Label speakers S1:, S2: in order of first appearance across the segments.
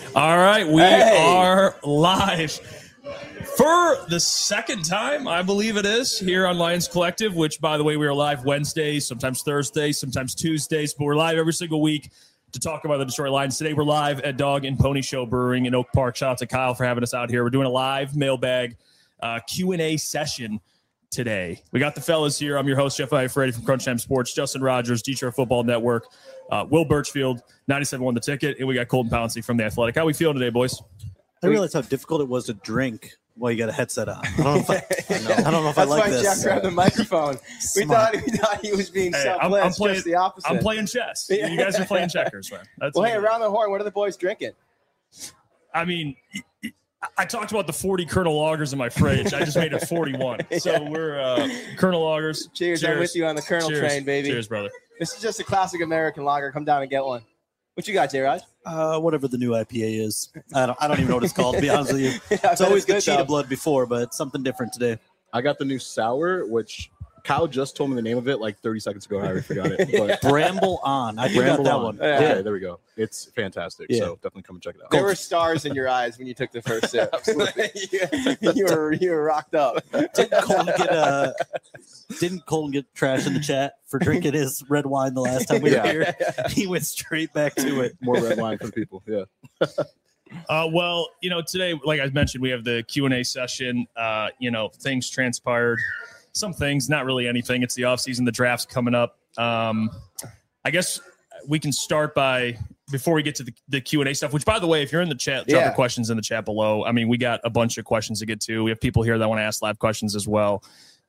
S1: All right, we are live for the second time, I believe it is, here on Lions Collective, which, by the way, we are live Wednesdays, sometimes Thursdays, sometimes Tuesdays, but we're live every single week to talk about the Detroit Lions. Today, we're live at Dog and Pony Show Brewing in Oak Park. Shout out to Kyle for having us out here. We're doing a live mailbag Q&A session today. We got the fellas here. I'm your host, Jeff Iafredi from Crunch Time Sports, Justin Rogers, Detroit Football Network, Will Birchfield, 97.1 The Ticket, and we got Colton Pouncey from The Athletic. How we feeling today, boys?
S2: I realized how difficult it was to drink while you got a headset on. I don't know if I like this.
S3: That's why Jack grabbed the microphone. We thought he was being selfless. Just the opposite.
S1: I'm playing chess. You guys are playing checkers, man.
S3: Hey, around the horn, what are the boys drinking?
S1: I mean, I talked about the 40 Colonel Lagers in my fridge. I just made it 41. So we're Colonel Lagers.
S3: Cheers. I'm with you on the Colonel train, baby.
S1: Cheers, brother.
S3: This is just a classic American lager. Come down and get one. What you got, J-Rod?
S2: Whatever the new IPA is. I don't even know what it's called, to be honest with you. It's always the Cheetah Blood before, but it's something different today.
S4: I got the new sour, which Kyle just told me the name of it like 30 seconds ago. I already forgot it. But
S2: Bramble On. I do got that one.
S4: Okay, there we go. It's fantastic.
S2: Yeah.
S4: So definitely come and check it out.
S3: There were stars in your eyes when you took the first sip. you were rocked up.
S2: Didn't Colton get trash in the chat for drinking his red wine the last time we were here? He went straight back to it.
S4: More red wine for the people. Yeah.
S1: Well, today, like I mentioned, we have the Q&A session. Things transpired. Some things, not really anything. It's the offseason. The draft's coming up. I guess we can start before we get to the Q&A stuff, which, by the way, if you're in the chat, drop your questions in the chat below. I mean, we got a bunch of questions to get to. We have people here that want to ask live questions as well.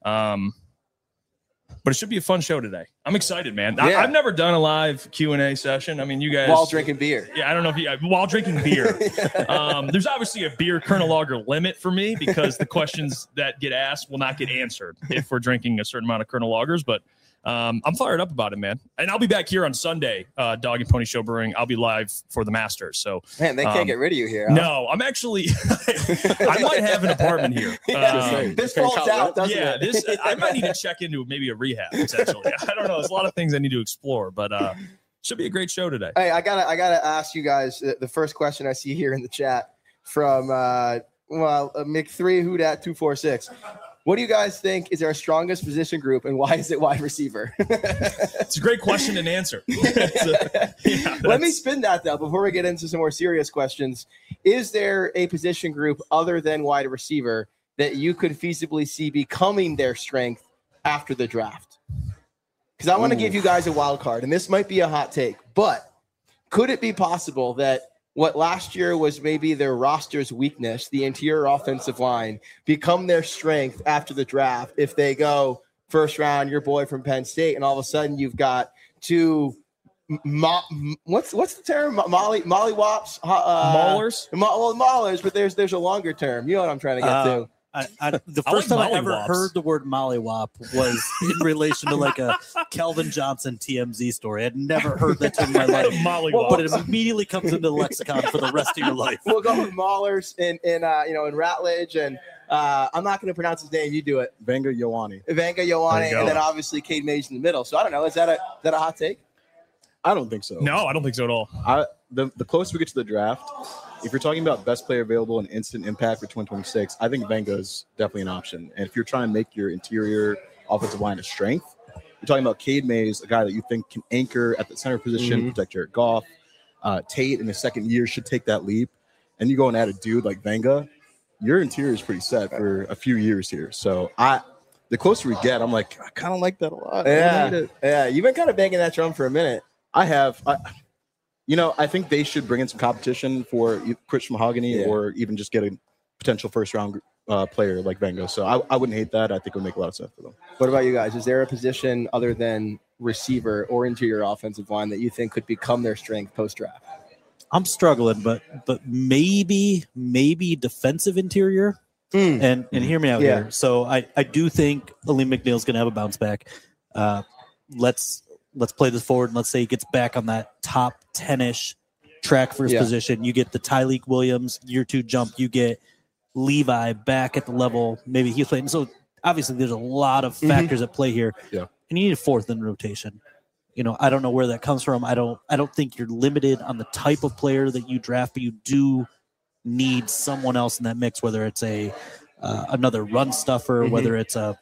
S1: But it should be a fun show today. I'm excited, man.
S3: Yeah.
S1: I've never done a live Q&A session. I mean, you guys...
S3: While drinking beer.
S1: Yeah, I don't know if you... While drinking beer. There's obviously a beer Colonel Lager limit for me because the questions that get asked will not get answered if we're drinking a certain amount of Colonel Lagers. But I'm fired up about it, man. And I'll be back here on Sunday, Dog and Pony Show Brewing. I'll be live for the Masters. So,
S3: man, they can't get rid of you here. Huh?
S1: No, I'm actually... I might have an apartment here.
S3: This falls out, doesn't it?
S1: I might need to check into maybe a rehab, potentially. I don't know. There's a lot of things I need to explore, but should be a great show today.
S3: Hey, I gotta ask you guys the first question I see here in the chat from Mick3 Hoodat 246. What do you guys think is our strongest position group, and why is it wide receiver?
S1: It's a great question and answer.
S3: Let me spin that, though, before we get into some more serious questions. Is there a position group other than wide receiver that you could feasibly see becoming their strength after the draft? Because I want to give you guys a wild card, and this might be a hot take, but could it be possible that what last year was maybe their roster's weakness, the interior offensive line, become their strength after the draft if they go first round, your boy from Penn State, and all of a sudden you've got two what's the term? Mollywops?
S1: Maulers?
S3: Maulers, but there's a longer term. You know what I'm trying to get to.
S2: The first time I ever heard the word mollywop was in relation to like a Calvin Johnson TMZ story. I'd never heard that term in my life, but it immediately comes into the lexicon for the rest of your life.
S3: We'll go with Maulers in Ratledge, and I'm not going to pronounce his name. You do it.
S4: Vanga Ioane,
S3: and then obviously Cade Mays in the middle. So I don't know. Is that a hot take?
S4: I don't think so.
S1: No, I don't think so at all.
S4: The closer we get to the draft, if you're talking about best player available and instant impact for 2026, I think Vanga is definitely an option. And if you're trying to make your interior offensive line a strength, you're talking about Cade Mays, a guy that you think can anchor at the center position, protect Jared Goff. Tate in his second year should take that leap. And you go and add a dude like Vanga, your interior is pretty set for a few years here. So the closer we get, I'm like, I kind of like that a lot.
S3: Yeah. You've been kind of banging that drum for a minute.
S4: I have. I think they should bring in some competition for Chris Mahogany or even just get a potential first-round player like Vanga. So I wouldn't hate that. I think it would make a lot of sense for them.
S3: What about you guys? Is there a position other than receiver or interior offensive line that you think could become their strength post-draft?
S2: I'm struggling, but maybe defensive interior. And hear me out here. So I do think Aleem McNeil's going to have a bounce back. Let's play this forward, and let's say he gets back on that top 10-ish track for his position. You get the Tyleik Williams year 2 jump. You get Levi back at the level maybe he's playing. So obviously there's a lot of factors at play here.
S4: Yeah.
S2: And you need a fourth in rotation. I don't know where that comes from. I don't think you're limited on the type of player that you draft, but you do need someone else in that mix, whether it's another run stuffer, whether it's a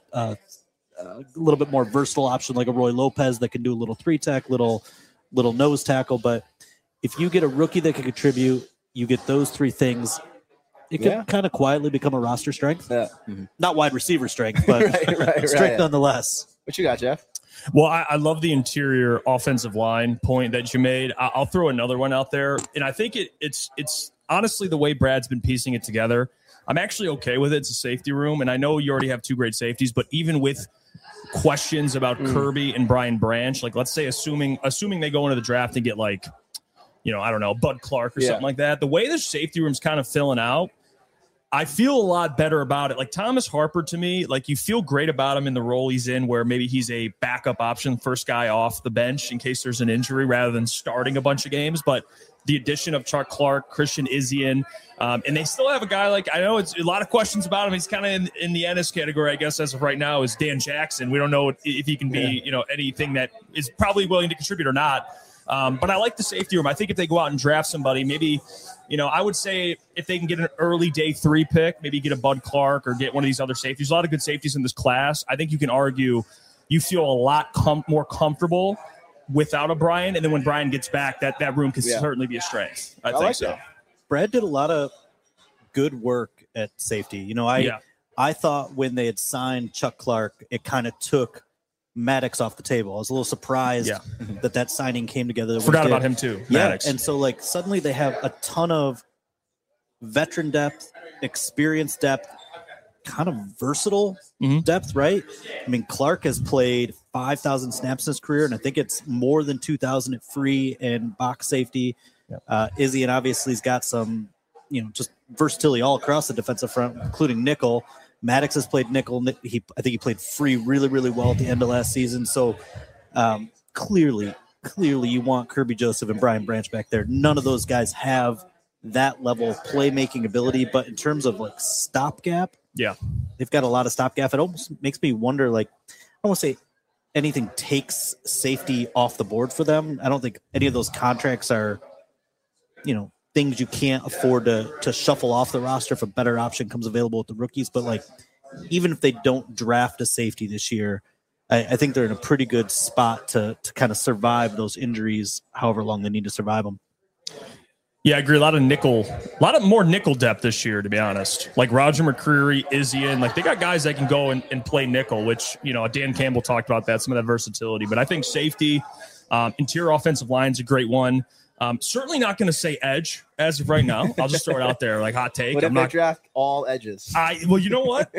S2: little bit more versatile option like a Roy Lopez that can do a little 3-tech, little nose tackle. But if you get a rookie that can contribute, you get those three things, it can kind of quietly become a roster strength. Yeah. Not wide receiver strength, but strength nonetheless.
S3: What you got, Jeff?
S1: Well, I love the interior offensive line point that you made. I'll throw another one out there, and I think it's honestly the way Brad's been piecing it together. I'm actually okay with it. It's a safety room, and I know you already have two great safeties, but even with questions about Kirby and Brian Branch, like let's say assuming they go into the draft and get like, I don't know, Bud Clark or something like that, the way the safety room's kind of filling out, I feel a lot better about it. Like Thomas Harper, to me, like you feel great about him in the role he's in, where maybe he's a backup option, first guy off the bench in case there's an injury rather than starting a bunch of games. But the addition of Chuck Clark, Christian Izien, and they still have a guy like, I know it's a lot of questions about him. He's kind of in the Ennis category, I guess, as of right now, is Dan Jackson. We don't know if he can be, anything that is probably willing to contribute or not. But I like the safety room. I think if they go out and draft somebody, maybe, I would say if they can get an early day 3 pick, maybe get a Bud Clark or get one of these other safeties. A lot of good safeties in this class. I think you can argue you feel a lot more comfortable without a Brian. And then when Brian gets back, that room can certainly be a strength. I think like so. That.
S2: Brad did a lot of good work at safety. I thought when they had signed Chuck Clark, it kind of took Maddox off the table. I was a little surprised that signing came together.
S1: Forgot about him too, Maddox.
S2: And so like suddenly they have a ton of veteran depth, experience depth, kind of versatile depth, right? I mean, Clark has played 5,000 snaps in his career, and I think it's more than 2,000 at free and box safety. Izzy obviously has got some, just versatility all across the defensive front, including nickel. Maddox has played nickel. I think he played free really, really well at the end of last season. So clearly you want Kirby Joseph and Brian Branch back there. None of those guys have that level of playmaking ability, but in terms of like stopgap, they've got a lot of stopgap. It almost makes me wonder, like, I don't want to say anything takes safety off the board for them. I don't think any of those contracts are, things you can't afford to shuffle off the roster if a better option comes available with the rookies. But like, even if they don't draft a safety this year, I think they're in a pretty good spot to kind of survive those injuries, however long they need to survive them.
S1: Yeah, I agree. A lot of more nickel depth this year, to be honest. Like Roger McCreary, Izien, like they got guys that can go and play nickel, which, Dan Campbell talked about that, some of that versatility. But I think safety, interior offensive line is a great one. Certainly not going to say edge as of right now. I'll just throw it out there, like hot take.
S3: What if they draft all edges?
S1: Well, you know what?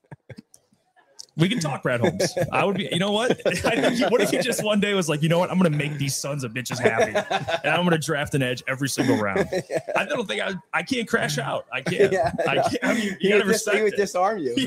S1: We can talk Brad Holmes. I would be, you know what? What if he just one day was like, you know what? I'm going to make these sons of bitches happy. And I'm going to draft an edge every single round. I don't think I can't crash out. I can't. I can't. I mean, you got to respect
S3: he would disarm you.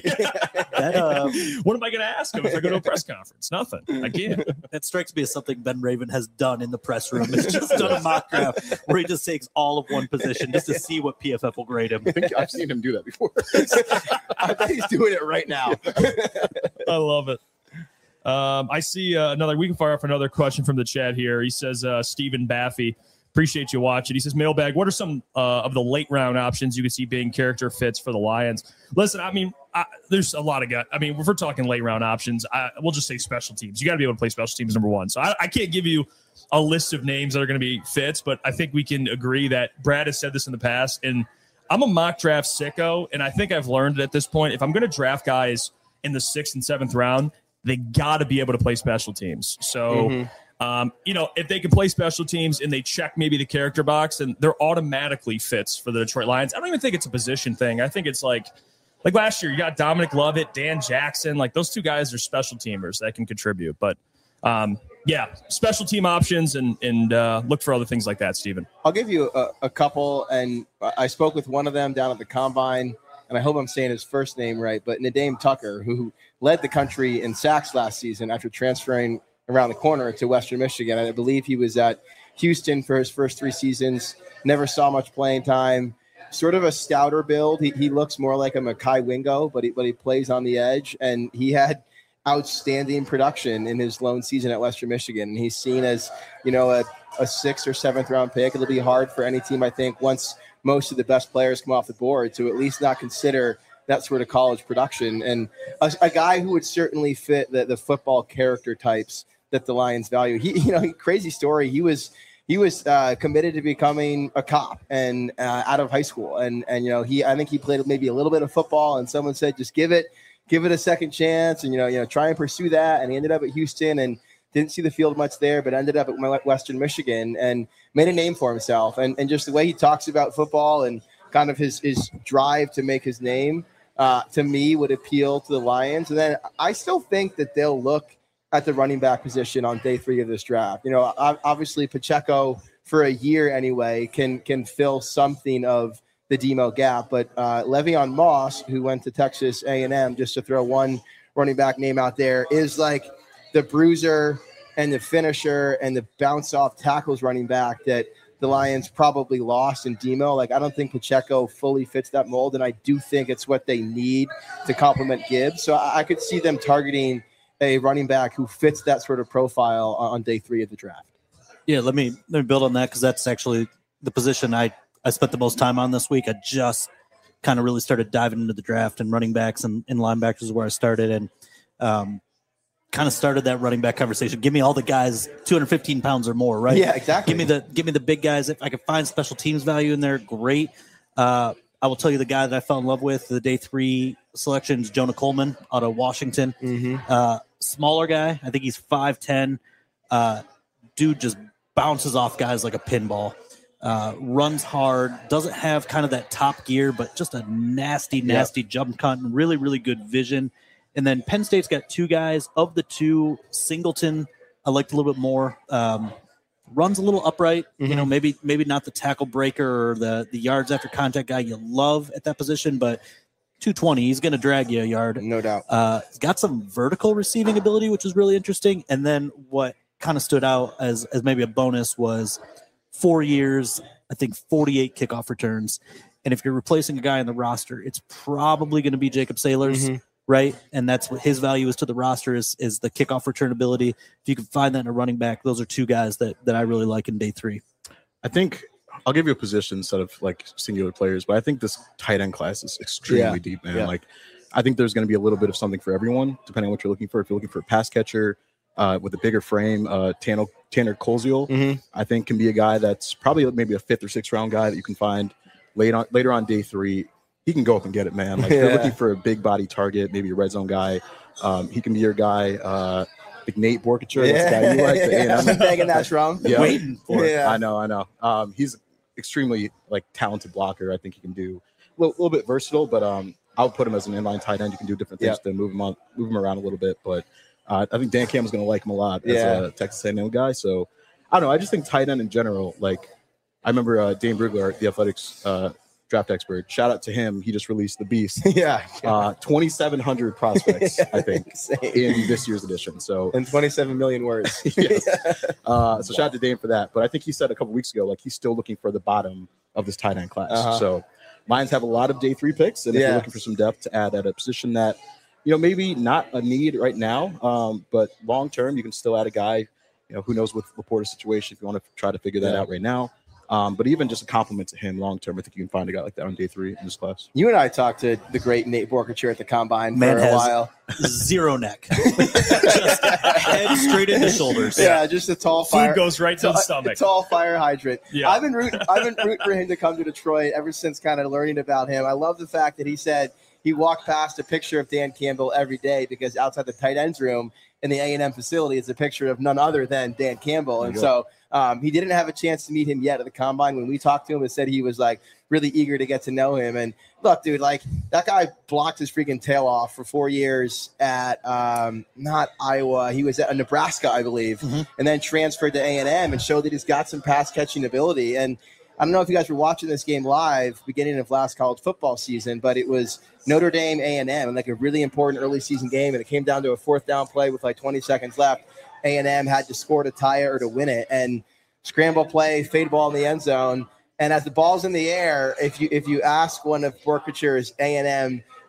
S1: What am I going to ask him if I go to a press conference? Nothing. I can't.
S2: That strikes me as something Ben Raven has done in the press room. He's just done a mock draft where he just takes all of one position just to see what PFF will grade him.
S4: I think I've seen him do that before.
S3: I bet he's doing it right now.
S1: I love it. I see we can fire off another question from the chat here. He says, Stephen Baffy, appreciate you watching. He says, mailbag, what are some of the late round options you could see being character fits for the Lions? Listen, I mean, there's a lot of guys. I mean, if we're talking late round options, we'll just say special teams. You got to be able to play special teams, number one. So I can't give you a list of names that are going to be fits, but I think we can agree that Brad has said this in the past, and I'm a mock draft sicko, and I think I've learned at this point, if I'm going to draft guys in the 6th and 7th round, they got to be able to play special teams. So, if they can play special teams and they check maybe the character box, then they're automatically fits for the Detroit Lions. I don't even think it's a position thing. I think it's like last year, you got Dominic Lovett, Dan Jackson. Like those two guys are special teamers that can contribute. But special team options and look for other things like that, Steven.
S3: I'll give you a couple, and I spoke with one of them down at the Combine, and I hope I'm saying his first name right, but Nadeem Tucker, who led the country in sacks last season after transferring around the corner to Western Michigan. I believe he was at Houston for his first 3 seasons, never saw much playing time, sort of a stouter build. He looks more like a Mekhi Wingo, but he plays on the edge, and he had outstanding production in his lone season at Western Michigan. And he's seen as, you know, a 6th or 7th round pick. It'll be hard for any team, I think, once most of the best players come off the board, to at least not consider that sort of college production. And a guy who would certainly fit the football character types that the Lions value. Crazy story. He was committed to becoming a cop and out of high school. And I think he played maybe a little bit of football, and someone said, just give it a second chance and, try and pursue that. And he ended up at Houston and didn't see the field much there, but ended up at Western Michigan and made a name for himself. And just the way he talks about football and kind of his drive to make his name, to me, would appeal to the Lions. And then I still think that they'll look at the running back position on day 3 of this draft. Obviously Pacheco, for a year anyway, can fill something of the Demo gap, but Le'Veon Moss, who went to Texas A&M, just to throw one running back name out there, is like the bruiser and the finisher and the bounce off tackles running back that the Lions probably lost in Demo. Like, I don't think Pacheco fully fits that mold, and I do think it's what they need to complement Gibbs. So I could see them targeting a running back who fits that sort of profile on day 3 of the draft.
S2: Yeah, let me build on that, because that's actually the position I spent the most time on this week. I just kind of really started diving into the draft, and running backs and linebackers is where I started, and kind of started that running back conversation. Give me all the guys 215 pounds or more, right?
S3: Yeah, exactly.
S2: Give me the big guys. If I could find special teams value in there, great. I will tell you the guy that I fell in love with, the day 3 selection, is Jonah Coleman out of Washington.
S3: Mm-hmm.
S2: Smaller guy. I think he's 5'10". Dude just bounces off guys like a pinball. Runs hard. Doesn't have kind of that top gear, but just a nasty jump cut and really, really good vision. And then Penn State's got 2 guys. Of the 2, Singleton I liked a little bit more. Runs a little upright.
S3: Mm-hmm.
S2: Maybe not the tackle breaker or the yards after contact guy you love at that position, but 220, he's going to drag you a yard.
S3: No doubt.
S2: He's got some vertical receiving ability, which is really interesting. And then what kind of stood out as maybe a bonus was 4 years, I think 48 kickoff returns. And if you're replacing a guy on the roster, it's probably going to be Jacob Sailors, right? And that's what his value is to the roster is the kickoff return ability. If you can find that in a running back, those are 2 guys that I really like in day 3.
S4: I think I'll give you a position instead of like singular players, but I think this tight end class is extremely deep, man. Yeah. Like, I think there's going to be a little bit of something for everyone, depending on what you're looking for. If you're looking for a pass catcher with a bigger frame, Tanner Koziel, I think can be a guy that's probably maybe a 5th or 6th round guy that you can find later on day 3. He can go up and get it, man. Like, if you're looking for a big body target, maybe a red zone guy, he can be your guy. Like Nate Borkature, that's the guy you like.
S3: I'm begging that wrong.
S2: Yeah, waiting for it.
S4: I know. He's extremely talented blocker. I think he can do a little bit versatile, but I'll put him as an inline tight end. You can do different things to move him around a little bit. But I think Dan Campbell's going to like him a lot as a Texas A&M guy. So I don't know. I just think tight end in general. Like, I remember Dane Brugler, the Athletics draft expert. Shout out to him. He just released the Beast. 2,700 prospects, I think, in this year's edition. So,
S3: and 27 million words.
S4: Yes. So shout out to Dane for that. But I think he said a couple weeks ago, he's still looking for the bottom of this tight end class. So Lions have a lot of day 3 picks, and if you're looking for some depth to add at a position that, maybe not a need right now, but long term, you can still add a guy. Who knows with Laporta's situation if you want to try to figure that out right now. But even just a compliment to him long term, I think you can find a guy like that on day 3 in this class.
S3: You and I talked to the great Nate Borkature at the Combine for a while.
S2: Zero neck, just head straight into shoulders.
S3: Yeah, just a tall fire.
S1: Food goes right to the stomach.
S3: A tall fire hydrant.
S1: Yeah.
S3: I've been rooting for him to come to Detroit ever since kind of learning about him. I love the fact that he said he walked past a picture of Dan Campbell every day because outside the tight ends room in the A&M facility is a picture of none other than Dan Campbell. And so he didn't have a chance to meet him yet at the Combine. When we talked to him, it said he was really eager to get to know him. And look, dude, that guy blocked his freaking tail off for 4 years at not Iowa. He was at Nebraska, I believe, and then transferred to A&M and showed that he's got some pass catching ability. And I don't know if you guys were watching this game live beginning of last college football season, but it was Notre Dame A&M and a really important early season game. And it came down to a 4th down play with 20 seconds left. A&M had to score to tie it or to win it, and scramble play, fade ball in the end zone. And as the ball's in the air, if you ask one of Borkature's A&M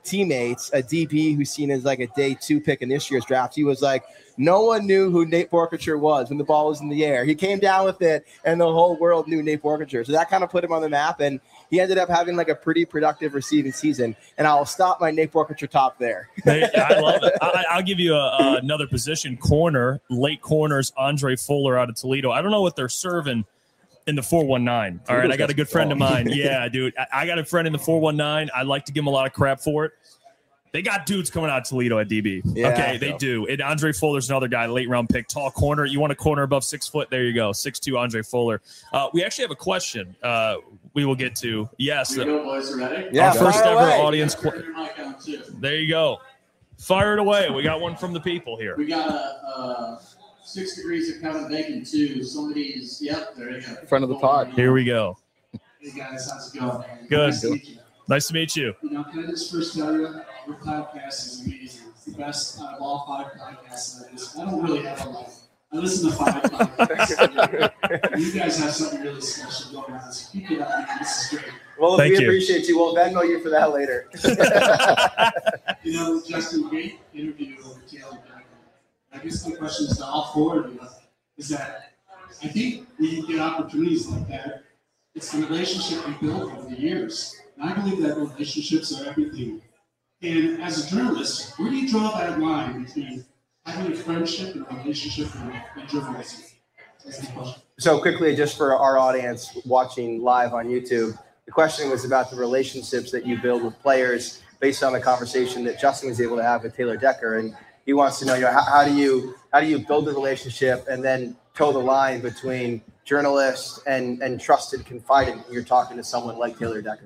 S3: teammates, a DB who's seen as like a day 2 pick in this year's draft. He was like, no one knew who Nate Boerkircher was when the ball was in the air. He came down with it, and the whole world knew Nate Boerkircher. So that kind of put him on the map, and he ended up having like a pretty productive receiving season. And I'll stop my Nate Boerkircher talk there.
S1: I love it. I'll give you another position, corner, late corners, Andre Fuller out of Toledo. I don't know what they're serving in the 419. All right, I got a good friend of mine. Yeah, dude. I got a friend in the 419. I like to give him a lot of crap for it. They got dudes coming out of Toledo at DB. Yeah, okay, they do. And Andre Fuller's another guy, late round pick, tall corner. You want a corner above 6 foot? There you go. 6'2" Andre Fuller. We actually have a question we will get to. Yes.
S5: Boys are ready?
S3: Yeah,
S1: our first ever audience. There you go. Fire it away. We got one from the people here.
S5: We got a 6 degrees of Kevin Bacon, too. Somebody's, there you go.
S4: Front of the pod.
S1: Here we go.
S5: Hey, guys. How's it going?
S1: Good. Nice to meet you.
S5: Can I just first tell you, your podcast is amazing. It's the best out of all 5 podcasts I listen. I don't really have a life. I listen to 5 podcasts. You guys have something really special going on. So keep it up, man. This is great.
S3: Well, we appreciate you. We'll Venmo you for that later.
S5: Justin, great interview with Taylor Decker. I guess my question is to all 4 of you is that I think when you get opportunities like that, it's the relationship you build over the years. And I believe that relationships are everything. And as a journalist, where do you draw that line between having a friendship and a relationship and journalism? That's the question.
S3: So quickly, just for our audience watching live on YouTube, the question was about the relationships that you build with players based on the conversation that Justin was able to have with Taylor Decker. And he wants to know, how do you build the relationship and then toe the line between journalist and trusted confidant when you're talking to someone like Taylor Decker?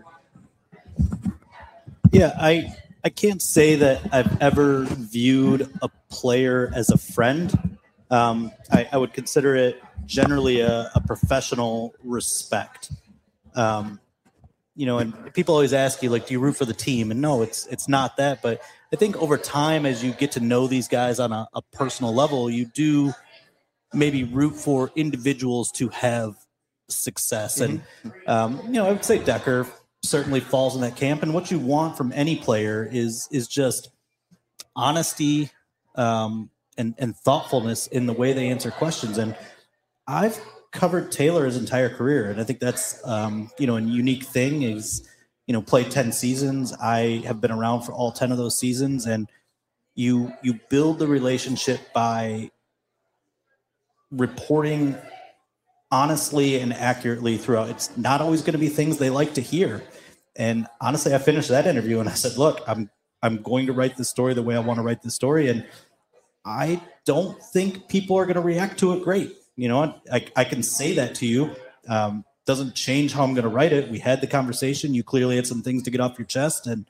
S2: Yeah, I can't say that I've ever viewed a player as a friend. I would consider it generally a professional respect. And people always ask you, do you root for the team? And no, it's not that. But I think over time, as you get to know these guys on a personal level, you do maybe root for individuals to have success. And, I would say Decker certainly falls in that camp. And what you want from any player is just honesty and thoughtfulness in the way they answer questions. And I've covered Taylor his entire career. And I think that's, a unique thing is, played 10 seasons. I have been around for all 10 of those seasons. And you build the relationship by reporting honestly and accurately throughout. It's not always going to be things they like to hear. And honestly, I finished that interview and I said, look, I'm going to write this story the way I want to write this story. And I don't think people are going to react to it great. I can say that to you. Doesn't change how I'm going to write it. We had the conversation. You clearly had some things to get off your chest. And,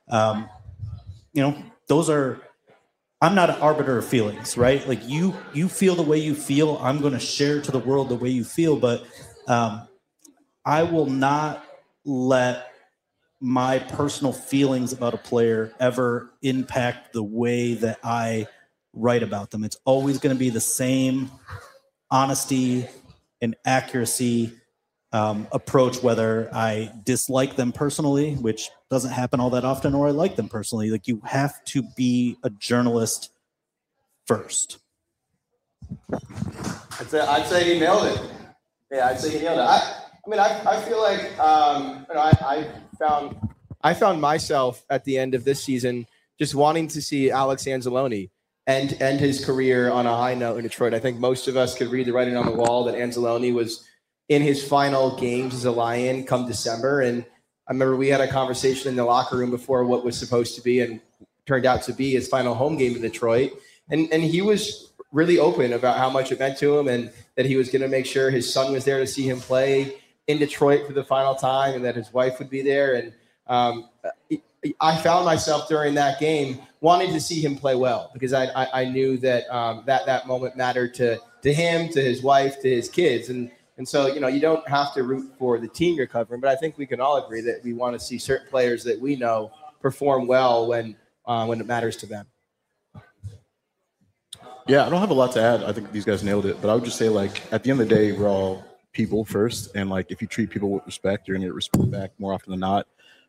S2: those are, I'm not an arbiter of feelings, right? Like you feel the way you feel. I'm going to share to the world the way you feel, but I will not let my personal feelings about a player ever impact the way that I write about them. It's always going to be the same honesty and accuracy approach, whether I dislike them personally, which doesn't happen all that often, or I like them personally. Like you have to be a journalist first.
S3: I'd say he nailed it. Yeah, I'd say he nailed it. I feel like I found myself at the end of this season just wanting to see Alex Anzalone end his career on a high note in Detroit. I think most of us could read the writing on the wall that Anzalone was in his final games as a Lion come December. And I remember we had a conversation in the locker room before what was supposed to be and turned out to be his final home game in Detroit. And he was really open about how much it meant to him and that he was going to make sure his son was there to see him play in Detroit for the final time and that his wife would be there. And I found myself during that game wanting to see him play well because I knew that that moment mattered to him, to his wife, to his kids. And so, you don't have to root for the team you're covering, but I think we can all agree that we want to see certain players that we know perform well when it matters to them.
S4: Yeah, I don't have a lot to add. I think these guys nailed it. But I would just say, at the end of the day, we're all people first. And, if you treat people with respect, you're going to get respect back more often than not.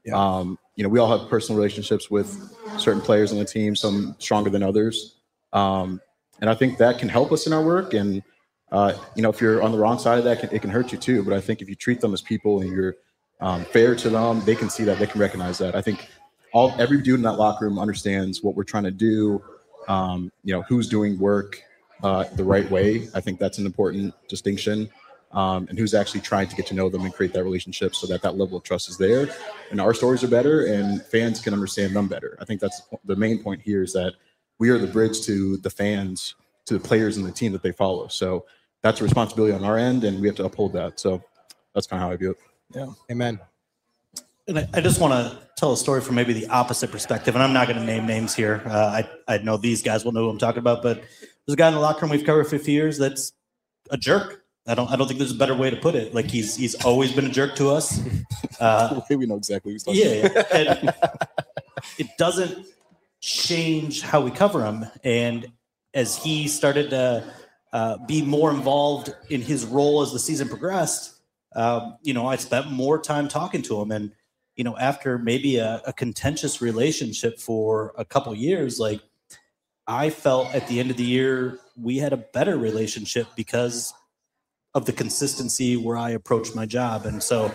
S4: Yeah. We all have personal relationships with certain players on the team, some stronger than others. And I think that can help us in our work. And, if you're on the wrong side of that, it can hurt you too. But I think if you treat them as people and you're fair to them, they can see that, they can recognize that. I think every dude in that locker room understands what we're trying to do, who's doing work the right way. I think that's an important distinction. And who's actually trying to get to know them and create that relationship so that level of trust is there. And our stories are better and fans can understand them better. I think that's the main point here, is that we are the bridge to the fans, to the players and the team that they follow. So that's a responsibility on our end, and we have to uphold that. So that's kind of how I view it.
S3: Yeah. Amen.
S2: And I just want to tell a story from maybe the opposite perspective, and I'm not going to name names here. I know these guys will know who I'm talking about, but there's a guy in the locker room we've covered for 50 years that's a jerk. I don't think there's a better way to put it. Like he's always been a jerk to us.
S4: We know exactly who's talking about.
S2: Yeah. And it doesn't change how we cover him. And as he started to be more involved in his role as the season progressed, I spent more time talking to him. And, after maybe a contentious relationship for a couple of years, like I felt at the end of the year, we had a better relationship because of the consistency where I approach my job. And so,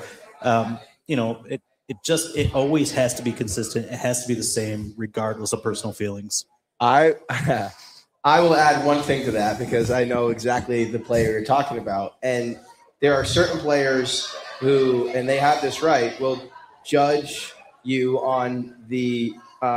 S2: it always has to be consistent. It has to be the same regardless of personal feelings.
S3: I will add one thing to that because I know exactly the player you're talking about. And there are certain players who, and they have this right, will judge you on the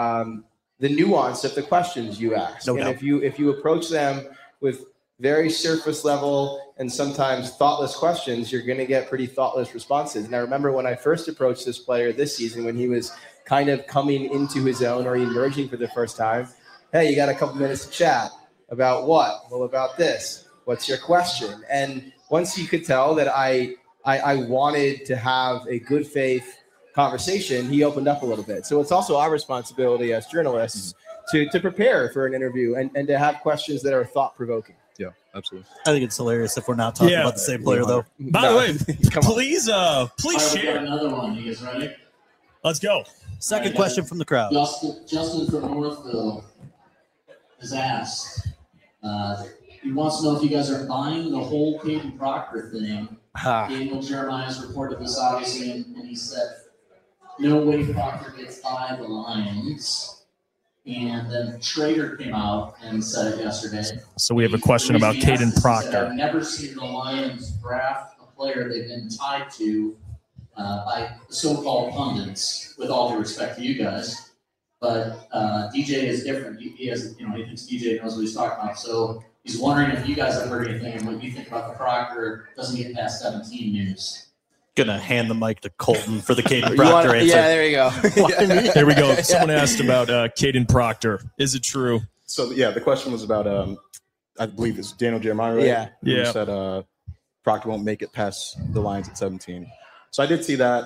S3: nuance of the questions you ask.
S2: No doubt.
S3: If you approach them with very surface level and sometimes thoughtless questions, you're going to get pretty thoughtless responses. And I remember when I first approached this player this season, when he was kind of coming into his own or emerging for the first time. Hey, you got a couple minutes to chat about what? Well, about this. What's your question? And once you could tell that I wanted to have a good faith conversation, he opened up a little bit. So it's also our responsibility as journalists to prepare for an interview and to have questions that are thought-provoking.
S4: Yeah, absolutely.
S2: I think it's hilarious if we're not talking about the same player, though.
S1: By the way, please share.
S5: Another one. You guys ready?
S1: Let's go.
S2: Second question from the crowd.
S5: Justin from Northville has asked. He wants to know if you guys are buying the whole Caden Proctor thing. Daniel Jeremiah has reported this, obviously, and he said, no way Proctor gets by the Lions. And then Trader came out and said it yesterday.
S1: So we have a question about Caden Proctor.
S5: I've never seen the Lions draft a player they've been tied to by so-called pundits, with all due respect to you guys. But DJ is different. He has, he thinks DJ knows what he's talking about. So he's wondering if you guys have heard anything and what you think about the Proctor doesn't get past 17 news.
S2: Gonna hand the mic to Colton for the Caden Proctor answer.
S3: Yeah, there you go.
S1: There we go. Someone asked about Caden Proctor. Is it true?
S4: So the question was about I believe it's Daniel Jeremiah, right?
S3: Yeah.
S4: Who said Proctor won't make it past the Lions at 17. So I did see that.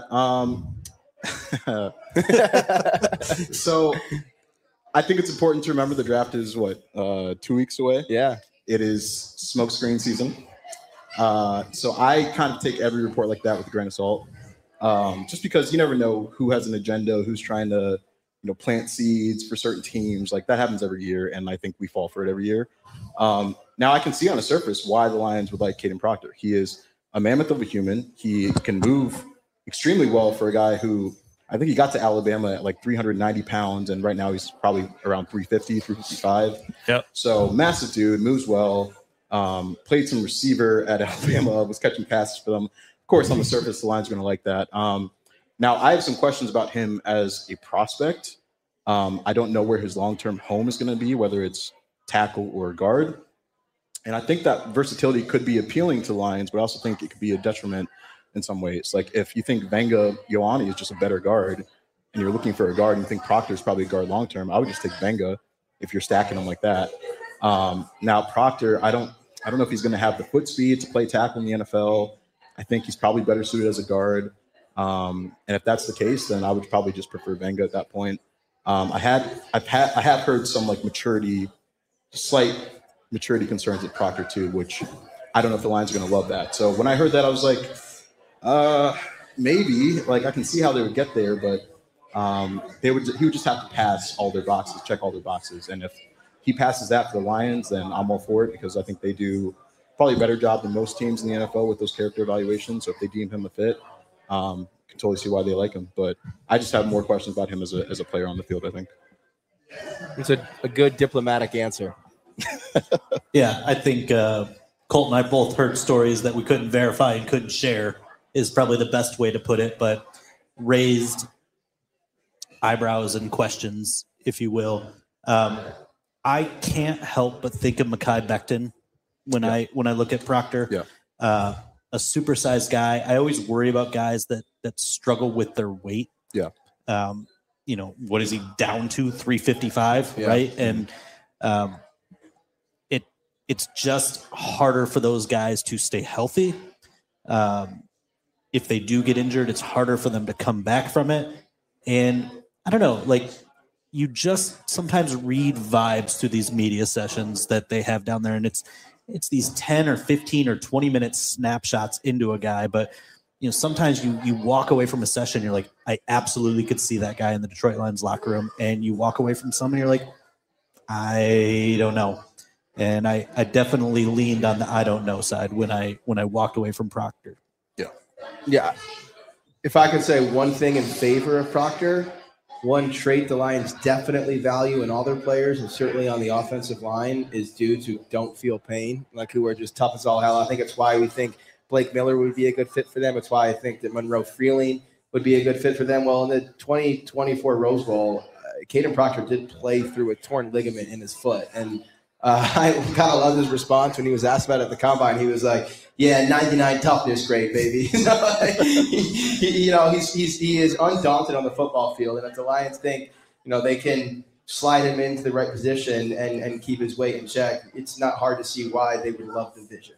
S4: So I think it's important to remember the draft is 2 weeks away.
S3: Yeah.
S4: It is smokescreen season. So I kind of take every report like that with a grain of salt, just because you never know who has an agenda, who's trying to, plant seeds for certain teams. Like that happens every year, and I think we fall for it every year. Now I can see on the surface why the Lions would like Caden Proctor. He is a mammoth of a human. He can move extremely well for a guy who I think he got to Alabama at like 390 pounds, and right now he's probably around 350, 355.
S1: Yep.
S4: So massive dude, moves well. Played some receiver at Alabama, was catching passes for them. Of course, on the surface, the Lions are going to like that. Now, I have some questions about him as a prospect. I don't know where his long-term home is going to be, whether it's tackle or guard. And I think that versatility could be appealing to Lions, but I also think it could be a detriment in some ways. Like if you think Vanga Ioane is just a better guard and you're looking for a guard and you think Proctor is probably a guard long-term, I would just take Vanga if you're stacking them like that. Now Proctor, I don't know if he's going to have the foot speed to play tackle in the NFL. I think he's probably better suited as a guard. And if that's the case, then I would probably just prefer Vanga at that point. I have heard some slight maturity concerns at Proctor too, which I don't know if the Lions are going to love that. So when I heard that, I was like, maybe. Like I can see how they would get there, but he would just have to pass all their boxes, check all their boxes. And if he passes that for the Lions, then I'm all for it because I think they do probably a better job than most teams in the NFL with those character evaluations. So if they deem him a fit, can totally see why they like him. But I just have more questions about him as a player on the field, I think.
S3: It's a good diplomatic answer.
S2: Yeah, I think Colt and I both heard stories that we couldn't verify and couldn't share is probably the best way to put it, but raised eyebrows and questions, if you will. I can't help but think of Mekhi Becton when I look at Proctor.
S4: Yeah.
S2: A supersized guy. I always worry about guys that struggle with their weight.
S4: Yeah.
S2: What is he down to? 355, right? And it's just harder for those guys to stay healthy. If they do get injured, it's harder for them to come back from it. And I don't know, like you just sometimes read vibes through these media sessions that they have down there. And it's these 10 or 15 or 20 minute snapshots into a guy. But, sometimes you walk away from a session, you're like, I absolutely could see that guy in the Detroit Lions locker room. And you walk away from someone, you're like, I don't know. And I definitely leaned on the I don't know side when I walked away from Proctor.
S3: Yeah. If I could say one thing in favor of Proctor, one trait the Lions definitely value in all their players, and certainly on the offensive line, is dudes who don't feel pain, like who are just tough as all hell. I think it's why we think Blake Miller would be a good fit for them. It's why I think that Monroe Freeling would be a good fit for them. Well, in the 2024 Rose Bowl, Caden Proctor did play through a torn ligament in his foot, and I kind of loved his response when he was asked about it at the combine. He was like, "Yeah, 99 toughness grade, baby." He is undaunted on the football field, and if the Lions think they can slide him into the right position and keep his weight in check, it's not hard to see why they would love the vision.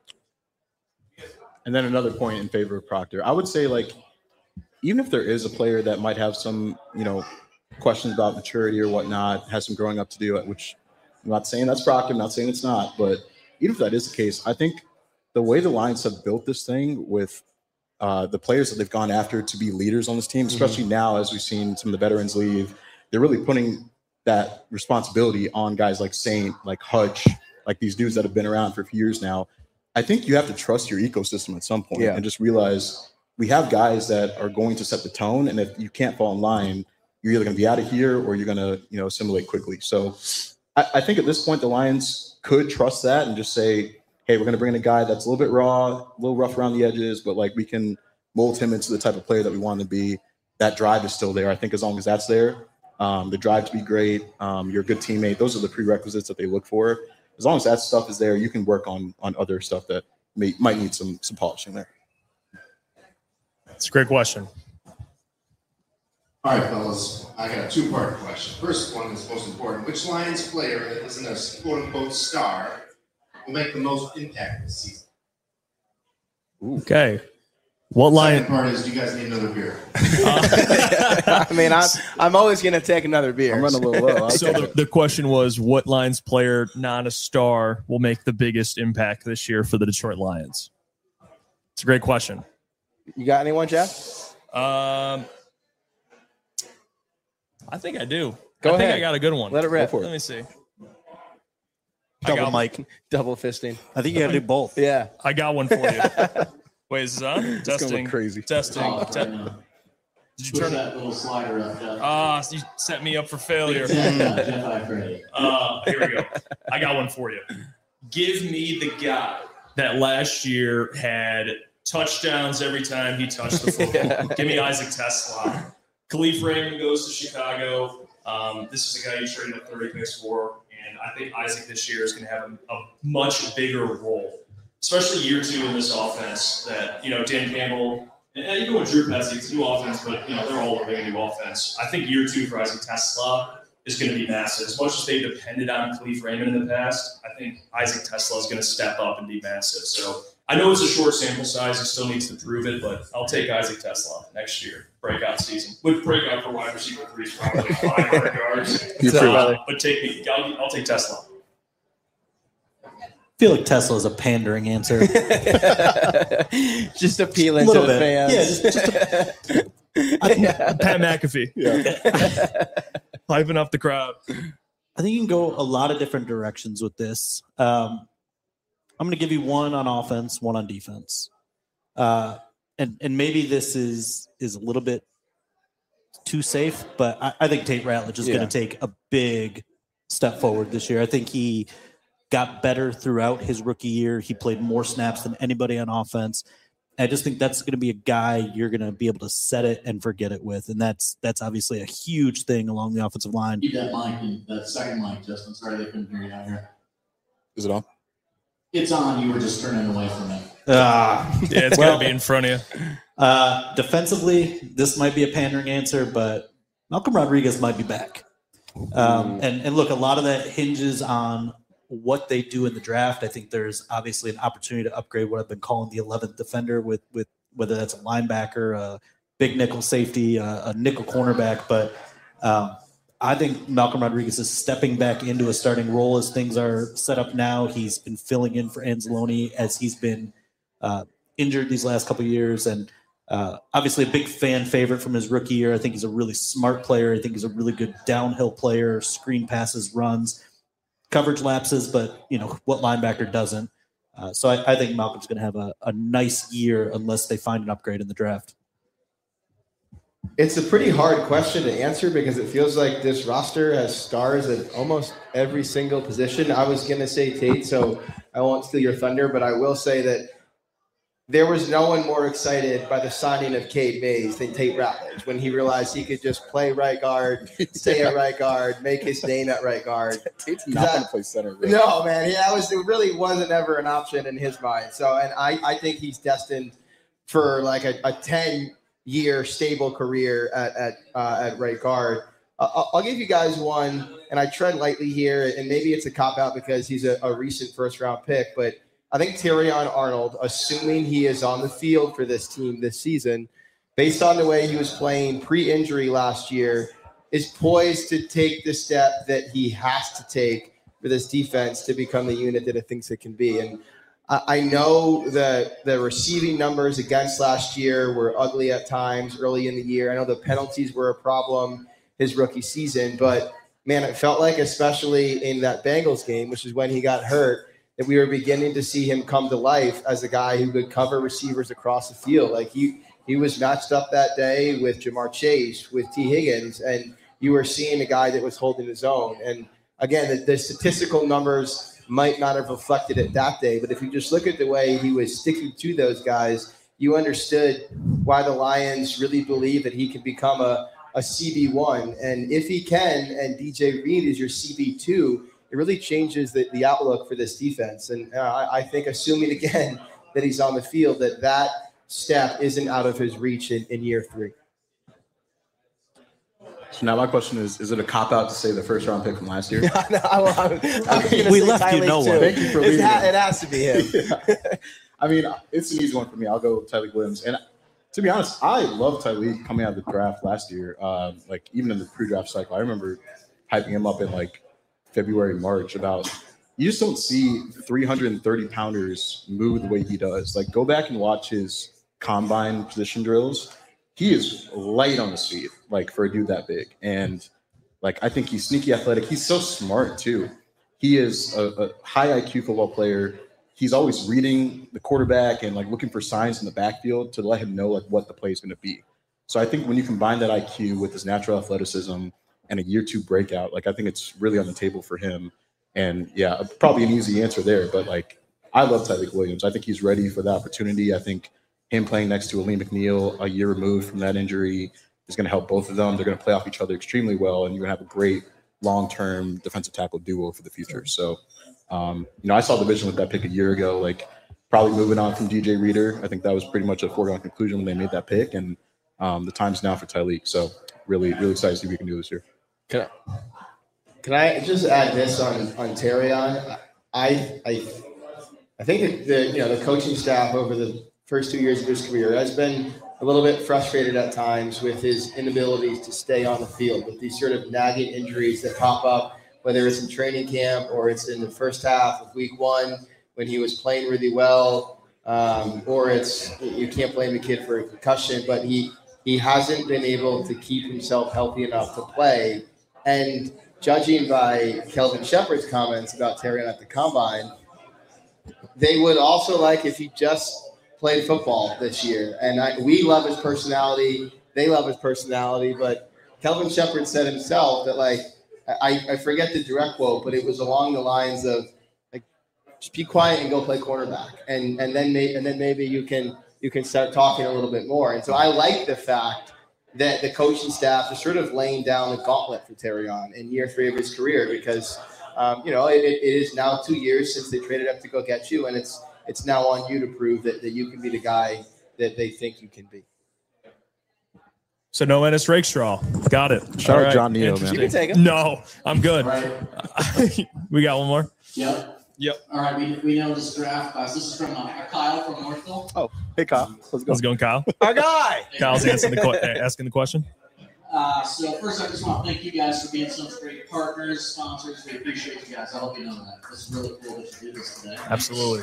S4: And then another point in favor of Proctor, I would say, like, even if there is a player that might have some questions about maturity or whatnot, has some growing up to do, which I'm not saying that's Proctor, I'm not saying it's not, but even if that is the case, I think the way the Lions have built this thing with the players that they've gone after to be leaders on this team, especially now as we've seen some of the veterans leave, they're really putting that responsibility on guys like Saint, like Hutch, like these dudes that have been around for a few years now. I think you have to trust your ecosystem at some point and just realize we have guys that are going to set the tone, and if you can't fall in line, you're either going to be out of here or you're going to assimilate quickly. So I think at this point, the Lions could trust that and just say, hey, we're going to bring in a guy that's a little bit raw, a little rough around the edges, but like we can mold him into the type of player that we want him to be. That drive is still there. I think as long as that's there, the drive to be great, you're a good teammate. Those are the prerequisites that they look for. As long as that stuff is there, you can work on other stuff that might need some polishing there.
S1: It's a great question.
S6: All right, fellas, I got a two-part question. First one is most important. Which Lions player that isn't a quote-unquote star will make the most impact this season?
S1: Okay. What Lion?
S6: Second part is, do you guys need another beer?
S3: I mean, I'm always going to take another beer.
S4: I'm running a little low.
S1: So the question was, what Lions player, not a star, will make the biggest impact this year for the Detroit Lions? It's a great question.
S3: You got anyone, Jeff?
S1: I think I do.
S3: Go ahead.
S1: I think I got a good one.
S3: Let it rip.
S1: Let me see.
S2: Double mic.
S3: Double fisting.
S2: I think you got to do both.
S3: Yeah.
S1: I got one for you. Wait, is this on? Testing.
S4: Crazy.
S1: Testing. Did you turn
S5: that little slider up?
S1: You set me up for failure.
S5: Jeff, I've ready.
S1: Here we go. I got one for you. Give me the guy that last year had touchdowns every time he touched the football. Give me Isaac Tesla. Khalif Raymond goes to Chicago. This is a guy you traded up 30 picks for, and I think Isaac this year is going to have a much bigger role, especially year two in this offense. That Dan Campbell and even with Drew Petzing, it's a new offense, but they're all learning a new offense. I think year two for Isaac Tesla is going to be massive. As much as they depended on Khalif Raymond in the past, I think Isaac Tesla is going to step up and be massive. So I know it's a short sample size. He still needs to prove it, but I'll take Isaac Tesla next year. Breakout season. With breakout for wide receiver 3 is probably 500 yards. But take me. I'll take Tesla.
S2: I feel like Tesla is a pandering answer.
S3: Just appealing to the fans.
S2: Yeah, just
S1: Pat McAfee. Hyping up the crowd.
S2: I think you can go a lot of different directions with this. I'm going to give you one on offense, one on defense. And maybe this is a little bit too safe, but I think Tate Ratledge is going to take a big step forward this year. I think he got better throughout his rookie year. He played more snaps than anybody on offense. I just think that's going to be a guy you're going to be able to set it and forget it with, and that's obviously a huge thing along the offensive line.
S7: Keep that mic, that second mic, Justin. Sorry they couldn't hear you out here.
S4: Is it on?
S7: It's on. You were just turning away from it.
S1: Yeah, it's got to be in front of you.
S2: Defensively, this might be a pandering answer, but Malcolm Rodriguez might be back. And look, a lot of that hinges on what they do in the draft. I think there's obviously an opportunity to upgrade what I've been calling the 11th defender with whether that's a linebacker, a big nickel safety, a nickel cornerback. But I think Malcolm Rodriguez is stepping back into a starting role as things are set up now. He's been filling in for Anzalone as he's been injured these last couple of years. And obviously a big fan favorite from his rookie year. I think he's a really smart player. I think he's a really good downhill player, screen passes, runs, coverage lapses, but what linebacker doesn't? So I think Malcolm's going to have a nice year unless they find an upgrade in the draft.
S3: It's a pretty hard question to answer because it feels like this roster has stars at almost every single position. I was going to say Tate, so I won't steal your thunder, but I will say that there was no one more excited by the signing of Cade Mays than Tate Ratledge when he realized he could just play right guard, stay at right guard, make his name at right guard.
S4: Tate's not going to play center. Really.
S3: No, man. It really wasn't ever an option in his mind. So, and I think he's destined for like a 10-year stable career at right guard. I'll give you guys one, and I tread lightly here, and maybe it's a cop-out because he's a recent first-round pick, but I think Terrion Arnold, assuming he is on the field for this team this season, based on the way he was playing pre-injury last year, is poised to take the step that he has to take for this defense to become the unit that it thinks it can be. And I know that the receiving numbers against last year were ugly at times early in the year. I know the penalties were a problem his rookie season, but, man, it felt like, especially in that Bengals game, which is when he got hurt, that we were beginning to see him come to life as a guy who could cover receivers across the field. Like he was matched up that day with Jamar Chase, with T. Higgins, and you were seeing a guy that was holding his own. And again, the statistical numbers might not have reflected it that day, but if you just look at the way he was sticking to those guys, you understood why the Lions really believe that he can become a CB1. And if he can, and DJ Reed is your CB2, it really changes the outlook for this defense. And I think, assuming again that he's on the field, that step isn't out of his reach in year 3.
S4: So now my question is it a cop-out to say the first-round pick from last year?
S3: We left
S2: you no one.
S4: Thank you for leaving.
S3: It has to be him.
S4: Yeah. I mean, it's an easy one for me. I'll go Tyleik Williams. And to be honest, I love Tyleik coming out of the draft last year. Like, even in the pre-draft cycle, I remember hyping him up in, like, February, March about you just don't see 330-pounders move the way he does. Like, go back and watch his combine position drills. He is light on his feet, like, for a dude that big. And, like, I think he's sneaky athletic. He's so smart, too. He is a high IQ football player. He's always reading the quarterback and, like, looking for signs in the backfield to let him know, like, what the play is going to be. So I think when you combine that IQ with his natural athleticism and a year 2 breakout, like, I think it's really on the table for him. And yeah, probably an easy answer there, but like, I love Tyleik Williams. I think he's ready for the opportunity. I think him playing next to Aleem McNeil, a year removed from that injury, is going to help both of them. They're going to play off each other extremely well, and you're going to have a great long-term defensive tackle duo for the future. So, I saw the vision with that pick a year ago, like probably moving on from DJ Reader. I think that was pretty much a foregone conclusion when they made that pick, and the time's now for Tyleik. So really, really excited to see what we can do this year.
S3: Can I just add this on Terrion? I think that the coaching staff over the first 2 years of his career has been a little bit frustrated at times with his inability to stay on the field with these sort of nagging injuries that pop up, whether it's in training camp or it's in the first half of week 1 when he was playing really well, or it's you can't blame the kid for a concussion, but he he hasn't been able to keep himself healthy enough to play. And judging by Kelvin Shepherd's comments about Terrion at the Combine, they would also like if he just played football this year. And we love his personality. They love his personality. But Kelvin Shepherd said himself that, like, I forget the direct quote, but it was along the lines of, like, just be quiet and go play quarterback. And then maybe you can start talking a little bit more. And so I like the fact that the coaching staff is sort of laying down the gauntlet for Terrion in year 3 of his career because, it is now 2 years since they traded up to go get you, and it's now on you to prove that you can be the guy that they think you can be.
S1: So no Ennis Rakestraw. Got it.
S4: Shout out John Neo, man.
S3: You can take him.
S1: No, I'm good.
S7: Right.
S1: We got one more.
S7: Yep. All right, we know this draft class. This is from Kyle from Northville.
S4: Oh, hey, Kyle.
S1: How's it going, Kyle?
S3: Our guy.
S1: Kyle's asking the question.
S7: So first, I just want to thank you guys for being such great partners, sponsors. We appreciate you guys. I hope you know that. This is really cool that you did this today.
S1: Absolutely.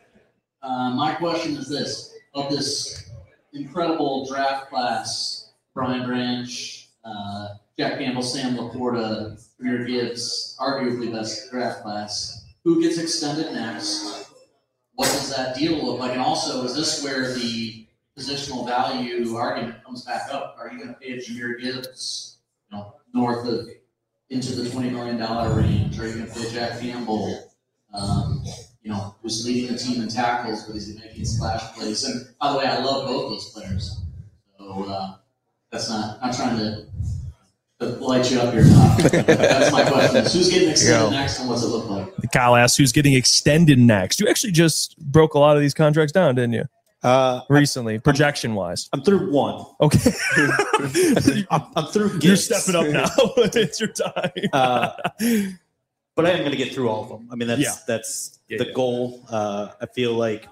S7: My question is this. Of this incredible draft class, Brian Branch, Jack Campbell, Sam Laporta, Jahmyr Gibbs, arguably best draft class, who gets extended next? What does that deal look like? And also, is this where the positional value argument comes back up? Are you going to pay Jahmyr Gibbs, north of into the $20 million range? Are you going to pay Jack Campbell, who's leading the team in tackles, but he's making splash plays? And by the way, I love both those players. So I'm trying to light you up here. That's my question. Who's getting extended next, and what's it look like?
S1: Kyle asks, who's getting extended next? You actually just broke a lot of these contracts down, didn't you? Recently, projection-wise.
S2: I'm through one.
S1: Okay.
S2: I'm through Gibbs.
S1: You're stepping up now. It's your time.
S2: But I am going to get through all of them. I mean, that's the goal. I feel like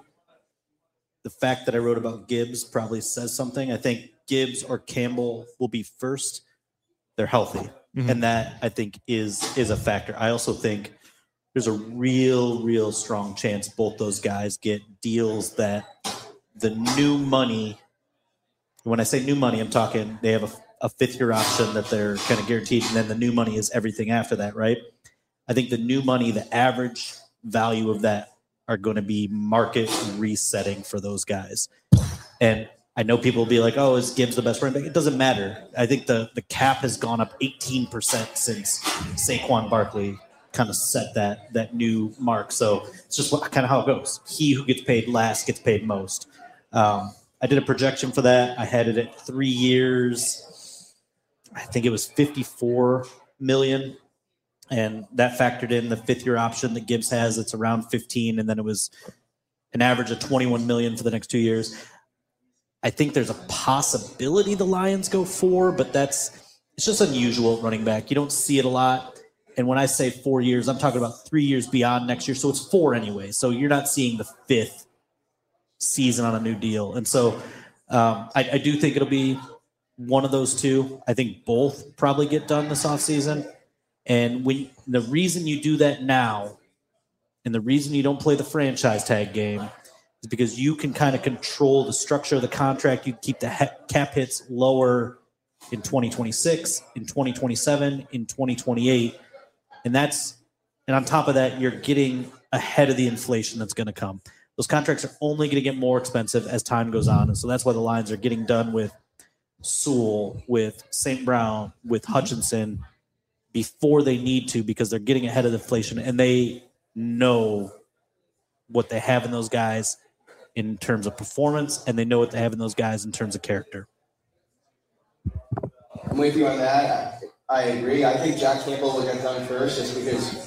S2: the fact that I wrote about Gibbs probably says something. I think Gibbs or Campbell will be first. They're healthy. Mm-hmm. And that, I think, is a factor. I also think there's a real strong chance both those guys get deals that the new money, when I say new money, I'm talking they have a fifth-year option that they're kind of guaranteed, and then the new money is everything after that, right? I think the new money, the average value of that are going to be market resetting for those guys. And I know people will be like, oh, is Gibbs the best running back? It doesn't matter. I think the cap has gone up 18% since Saquon Barkley kind of set that new mark. So it's just kind of how it goes. He who gets paid last gets paid most. I did a projection for that. I had it at 3 years. I think it was $54 million. And that factored in the fifth-year option that Gibbs has. It's around 15, and then it was an average of $21 million for the next 2 years. I think there's a possibility the Lions go 4, but it's just unusual at running back. You don't see it a lot. And when I say 4 years, I'm talking about 3 years beyond next year. So it's 4 anyway. So you're not seeing the fifth season on a new deal. And so I do think it'll be one of those two. I think both probably get done this offseason. And the reason you do that now and the reason you don't play the franchise tag game is because you can kind of control the structure of the contract. You keep the cap hits lower in 2026, in 2027, in 2028. And on top of that, you're getting ahead of the inflation that's going to come. Those contracts are only going to get more expensive as time goes on. And so that's why the Lions are getting done with Sewell, with St. Brown, with Hutchinson before they need to, because they're getting ahead of the inflation and they know what they have in those guys in terms of performance, and they know what they have in those guys in terms of character.
S3: I'm with you on that. I agree. I think Jack Campbell will get done first just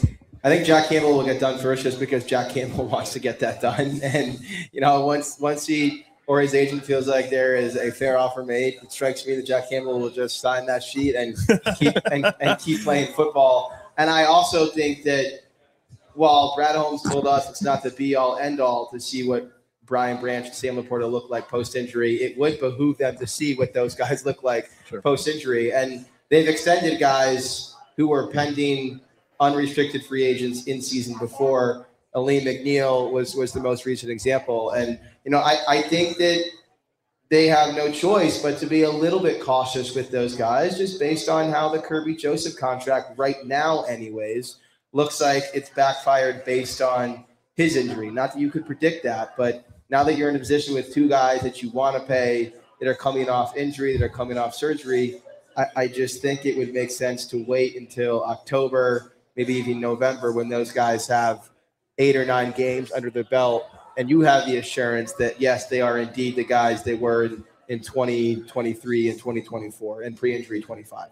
S3: because Jack Campbell wants to get that done. And, once he or his agent feels like there is a fair offer made, it strikes me that Jack Campbell will just sign that sheet and keep playing football. And I also think that while Brad Holmes told us it's not the be-all, end-all to see what Brian Branch and Sam Laporta look like post-injury, it would behoove them to see what those guys look like post-injury. And they've extended guys who were pending unrestricted free agents in season before. Aleem McNeil was the most recent example. And, I think that they have no choice but to be a little bit cautious with those guys, just based on how the Kirby Joseph contract right now, anyways, looks like it's backfired based on his injury. Not that you could predict that, but now that you're in a position with two guys that you want to pay that are coming off injury, that are coming off surgery, I just think it would make sense to wait until October, maybe even November, when those guys have 8 or 9 games under their belt, and you have the assurance that, yes, they are indeed the guys they were in 2023 and 2024 and pre-injury 25.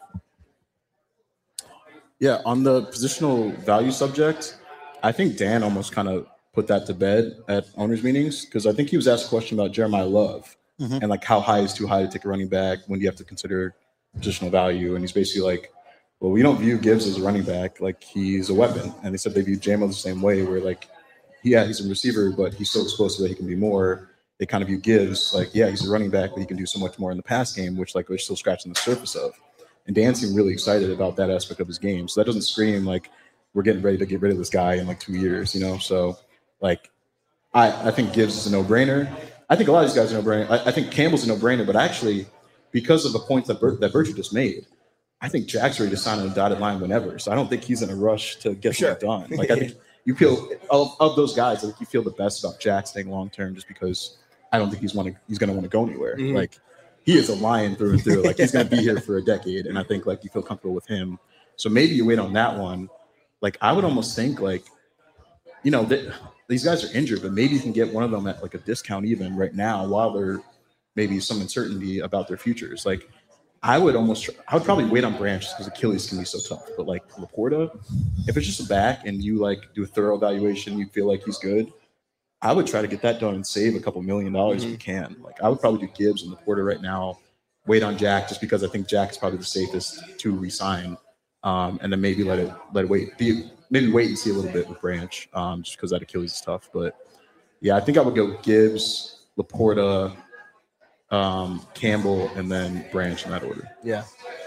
S4: Yeah, on the positional value subject, I think Dan almost kind of put that to bed at owners' meetings, because I think he was asked a question about Jeremiah Love and like how high is too high to take a running back, when do you have to consider positional value, and he's basically like, well, we don't view Gibbs as a running back, like he's a weapon. And they said they view Jamo the same way, where like, yeah, he's a receiver, but he's so explosive that he can be more. They kind of view Gibbs like, yeah, he's a running back, but he can do so much more in the pass game, which like we're still scratching the surface of. And Dan seemed really excited about that aspect of his game. So that doesn't scream like we're getting ready to get rid of this guy in like 2 years, you know? So like, I think Gibbs is a no-brainer. I think a lot of these guys are no-brainer. I think Campbell's a no-brainer, but actually, because of the points that Virgil just made, I think Jack's ready to sign on a dotted line whenever. So I don't think he's in a rush to get that done. Like I think you feel of those guys, I think you feel the best about Jack staying long term, just because I don't think he's going to want to go anywhere. Mm-hmm. Like he is a lion through and through. Like he's going to be here for a decade, and I think like you feel comfortable with him. So maybe you wait on that one. Like I would almost think like, you know, these guys are injured, but maybe you can get one of them at like a discount even right now while they're maybe some uncertainty about their futures. Like I would probably wait on Branch because Achilles can be so tough. But like Laporta, if it's just a back and you like do a thorough evaluation, you feel like he's good, I would try to get that done and save a couple $1 million if you can. Like I would probably do Gibbs and Laporta right now, wait on Jack just because I think Jack is probably the safest to re-sign, and then maybe let it wait. Maybe wait and see a little bit with Branch, just because that Achilles is tough. But yeah, I think I would go Gibbs, Laporta, Campbell, and then Branch in that order.
S3: Yeah.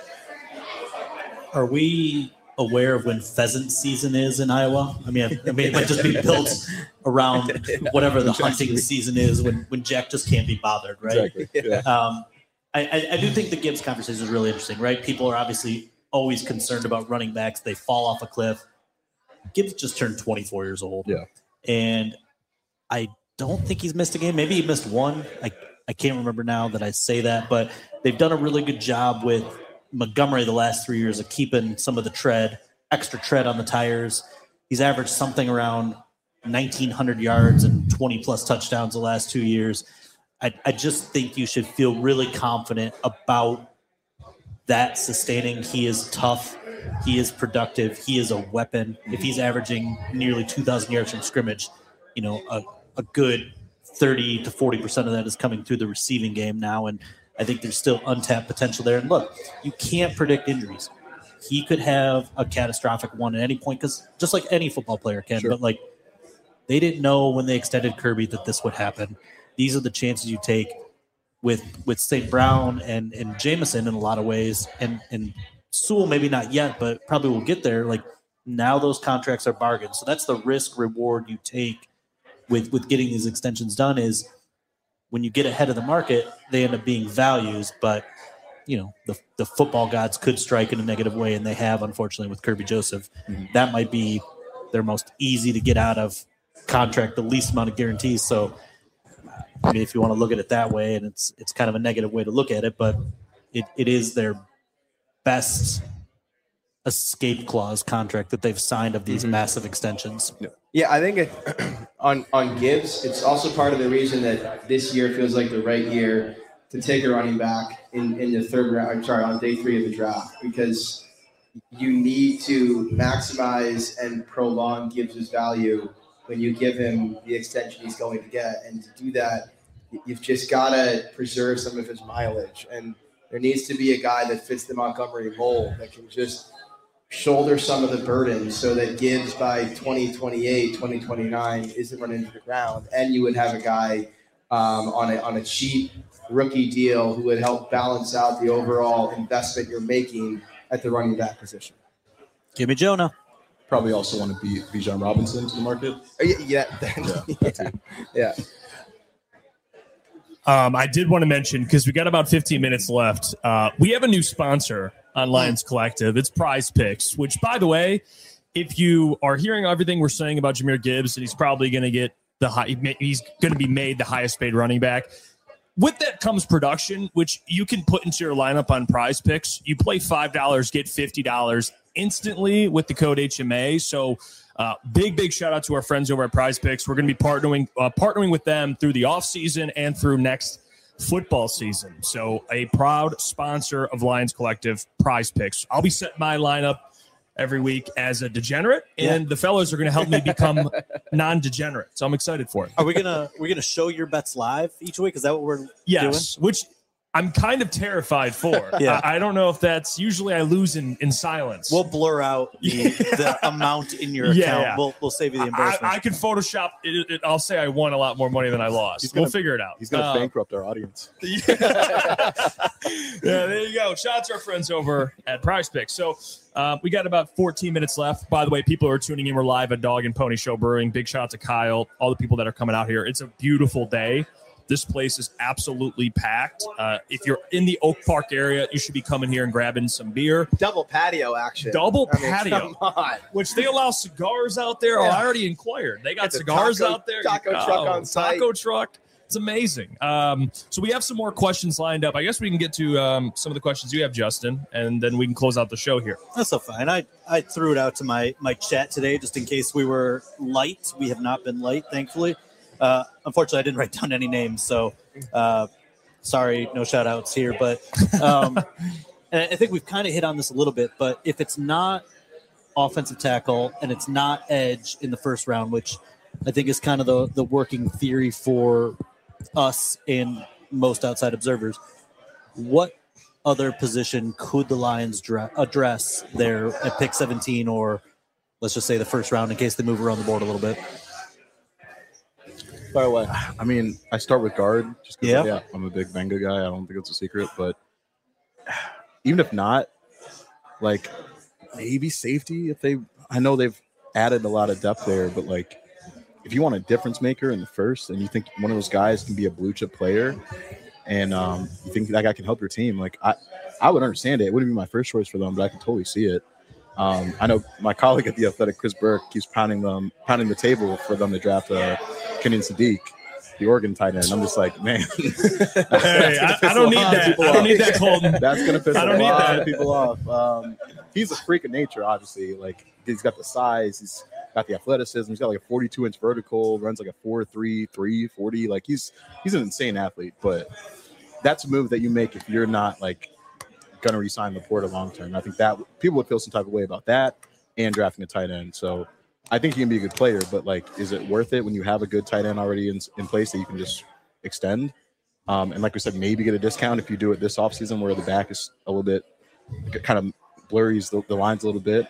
S2: Are we aware of when pheasant season is in Iowa? I mean, it might just be built around whatever the hunting season is when Jack just can't be bothered, right?
S4: Exactly. Yeah.
S2: I do think the Gibbs conversation is really interesting, right? People are obviously always concerned about running backs. They fall off a cliff. Gibbs just turned 24 years old.
S4: Yeah.
S2: And I don't think he's missed a game. Maybe he missed one. I can't remember now that I say that, but they've done a really good job with Montgomery the last 3 years of keeping some of the extra tread on the tires. He's averaged something around 1,900 yards and 20-plus touchdowns the last 2 years. I just think you should feel really confident about that sustaining. He is tough. He is productive. He is a weapon. If he's averaging nearly 2,000 yards from scrimmage, you know, a good 30 to 40% of that is coming through the receiving game now. And I think there's still untapped potential there. And look, you can't predict injuries. He could have a catastrophic one at any point, because just like any football player can, but like they didn't know when they extended Kirby that this would happen. These are the chances you take with St. Brown and Jameson in a lot of ways. And Sewell, maybe not yet, but probably will get there. Like now those contracts are bargains. So that's the risk reward you take with getting these extensions done, is when you get ahead of the market, they end up being values, but you know, the football gods could strike in a negative way, and they have, unfortunately, with Kirby Joseph. Mm-hmm. That might be their most easy to get out of contract, the least amount of guarantees. So I mean, if you want to look at it that way, and it's kind of a negative way to look at it, but it is their best escape clause contract that they've signed of these massive extensions.
S3: Yeah, I think on Gibbs, it's also part of the reason that this year feels like the right year to take a running back in the third round. Sorry, on day 3 of the draft, because you need to maximize and prolong Gibbs's value when you give him the extension he's going to get. And to do that, you've just got to preserve some of his mileage. And there needs to be a guy that fits the Montgomery mold that can just shoulder some of the burden, so that Gibbs by 2028, 2029 isn't running into the ground. And you would have a guy on a cheap rookie deal who would help balance out the overall investment you're making at the running back position.
S2: Give me Jonah.
S4: Probably also want to beat Bijan Robinson to the market.
S3: Yeah.
S1: I did want to mention, because we got about 15 minutes left, we have a new sponsor on Lions Collective. It's Prize Picks, which, by the way, if you are hearing everything we're saying about Jahmyr Gibbs, and he's probably going to get he's going to be made the highest paid running back. With that comes production, which you can put into your lineup on Prize Picks. You play $5, get $50 instantly with the code HMA. So big shout out to our friends over at Prize Picks. We're going to be partnering with them through the offseason and through next football season. So a proud sponsor of Lions Collective, Prize Picks. I'll be setting my lineup every week as a degenerate, and the fellows are going to help me become non-degenerate. So I'm excited for it.
S2: Are we gonna show your bets live each week? Is that what we're doing?
S1: Yes, which I'm kind of terrified for. I don't know if that's usually I lose in silence.
S2: We'll blur out the amount in your account. We'll save you the embarrassment.
S1: I can Photoshop it. I'll say I won a lot more money than I lost. We'll figure it out.
S4: He's going to bankrupt our audience.
S1: There you go. Shout out to our friends over at Prize Picks. So we got about 14 minutes left. By the way, people who are tuning in, we're live at Dog and Pony Show Brewing. Big shout out to Kyle, all the people that are coming out here. It's a beautiful day. This place is absolutely packed. If you're in the Oak Park area, you should be coming here and grabbing some beer.
S3: Double patio action.
S1: Patio. Come on. Which they allow cigars out there. Yeah. Oh, I already inquired. They got cigars out there.
S3: Taco truck on site.
S1: Taco truck. It's amazing. So we have some more questions lined up. I guess we can get to some of the questions you have, Justin, and then we can close out the show here.
S2: That's so fine. I threw it out to my chat today just in case we were light. We have not been light, thankfully. Unfortunately, I didn't write down any names, so sorry, no shout-outs here. But and I think we've kind of hit on this a little bit, but if it's not offensive tackle and it's not edge in the first round, which I think is kind of the working theory for us and most outside observers, what other position could the Lions address there at pick 17 or let's just say the first round in case they move around the board a little bit?
S4: By the way, I mean, I start with guard just because I'm a big Venga guy. I don't think it's a secret, but even if not, like maybe safety I know they've added a lot of depth there, but like if you want a difference maker in the first and you think one of those guys can be a blue chip player and you think that guy can help your team, like I would understand it. It wouldn't be my first choice for them, but I can totally see it. I know my colleague at The Athletic, Chris Burke, keeps pounding the table for them to draft Kenyon Sadiq, the Oregon tight end. I'm just like, man.
S1: Hey, I don't need that. I don't need that, Colton.
S4: That's going to piss a lot of people off. He's a freak of nature, obviously. Like, he's got the size. He's got the athleticism. He's got like a 42-inch vertical, runs like a 4.3, 340. Like, he's an insane athlete. But that's a move that you make if you're not, like, going to re-sign Laporta long-term. I think that people would feel some type of way about that and drafting a tight end. So I think he can be a good player, but like, is it worth it when you have a good tight end already in place that you can just extend? And like we said, maybe get a discount if you do it this offseason where the back is a little bit kind of blurries the lines a little bit.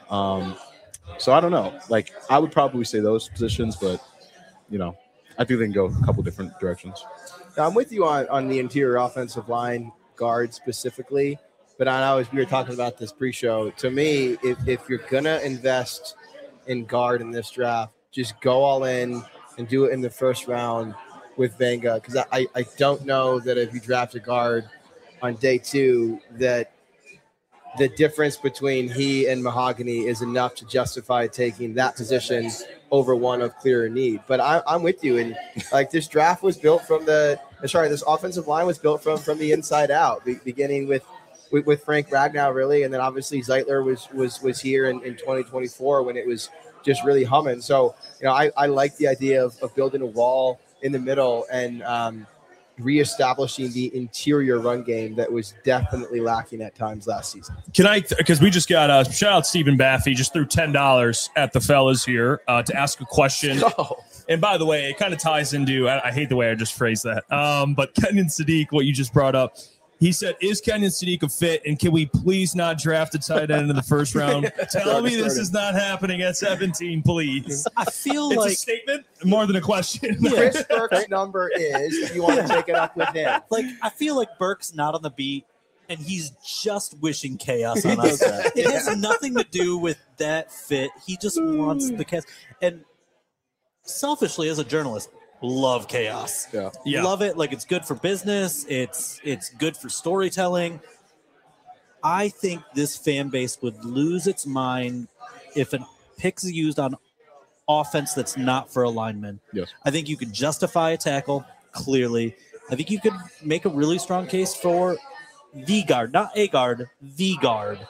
S4: So I don't know. Like, I would probably say those positions, but you know, I think they can go a couple different directions.
S3: Now, I'm with you on the interior offensive line guard specifically, but I know as we were talking about this pre-show, to me, if you're gonna invest in guard in this draft, just go all in and do it in the first round with Venga, because I don't know that if you draft a guard on day 2 that the difference between he and Mahogany is enough to justify taking that position over one of clearer need. But I'm with you, and like this draft was built this offensive line was built from the inside out, beginning with Frank Ragnow, really, and then obviously Zeitler was here in 2024 when it was just really humming. So, you know, I like the idea of building a wall in the middle and reestablishing the interior run game that was definitely lacking at times last season.
S1: Can I, because we just got shout out Stephen Baffy, just threw $10 at the fellas here to ask a question.
S3: Oh.
S1: And by the way, it kind of ties into, I hate the way I just phrased that, but Kenyon Sadiq, what you just brought up, he said, is Kenyon Sadiq a fit, and can we please not draft a tight end in the first round? Tell me this is not happening at 17, please.
S2: I feel
S1: it's a statement more than a question.
S3: Chris Burke's number is, if you want to take it up with him.
S2: Like, I feel like Burke's not on the beat, and he's just wishing chaos on us. It has nothing to do with that fit. He just wants the chaos. And selfishly, as a journalist, love chaos.
S4: Yeah.
S2: Love it. Like, it's good for business. It's good for storytelling. I think this fan base would lose its mind if a pick's used on offense that's not for a lineman.
S4: Yes.
S2: I think you could justify a tackle, clearly. I think you could make a really strong case for the guard, not a guard, the guard.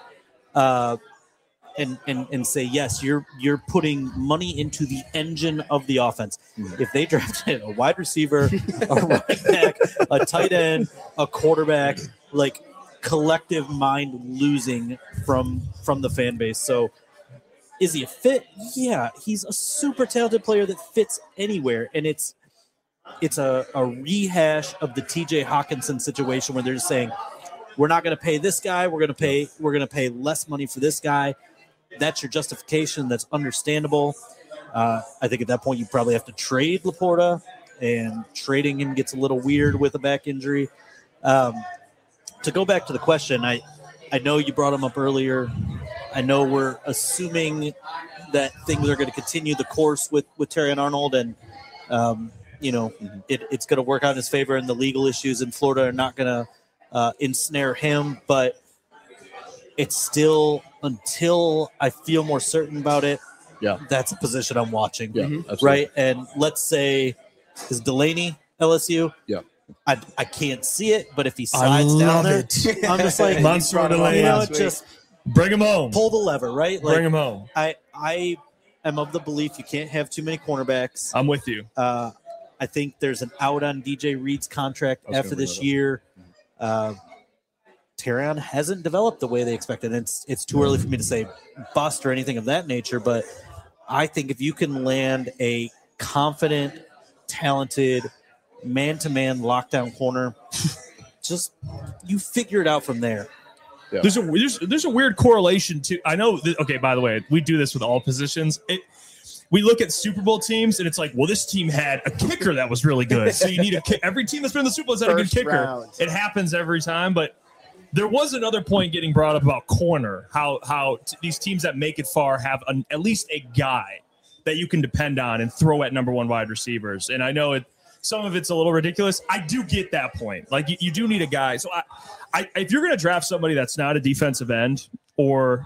S2: And say, yes, you're putting money into the engine of the offense. If they drafted a wide receiver, a running back, a tight end, a quarterback, like, collective mind losing from the fan base. So is he a fit? Yeah, he's a super talented player that fits anywhere. And it's a rehash of the TJ Hawkinson situation where they're just saying, we're not going to pay this guy. We're going to pay less money for this guy. That's your justification. That's understandable. I think at that point you probably have to trade Laporta, and trading him gets a little weird with a back injury. To go back to the question, I know you brought him up earlier. I know we're assuming that things are going to continue the course with Terrion Arnold, and it's going to work out in his favor, and the legal issues in Florida are not going to ensnare him. But it's still, until I feel more certain about it, that's a position I'm watching.
S4: Yeah, absolutely.
S2: Right? And let's say, is Delaney LSU?
S4: Yeah.
S2: I can't see it, but if he slides down there, I'm just like,
S1: Mansour Delaney.
S2: just
S1: bring him home.
S2: pull the lever, right? Like,
S1: Bring him home.
S2: I am of the belief you can't have too many cornerbacks.
S1: I'm with you.
S2: I think there's an out on DJ Reed's contract after this year. Terrion hasn't developed the way they expected. It's too early for me to say bust or anything of that nature, but I think if you can land a confident, talented, man-to-man lockdown corner, just you figure it out from there.
S1: Yeah. There's a weird correlation to. I know. Okay, by the way, we do this with all positions. We look at Super Bowl teams, and it's like, well, this team had a kicker that was really good. So you need every team that's been in the Super Bowl has had a good kicker.
S3: Round.
S1: It happens every time, but there was another point getting brought up about corner. How these teams that make it far have at least a guy that you can depend on and throw at number one wide receivers. And I know some of it's a little ridiculous. I do get that point. Like, you do need a guy. So if you're going to draft somebody that's not a defensive end or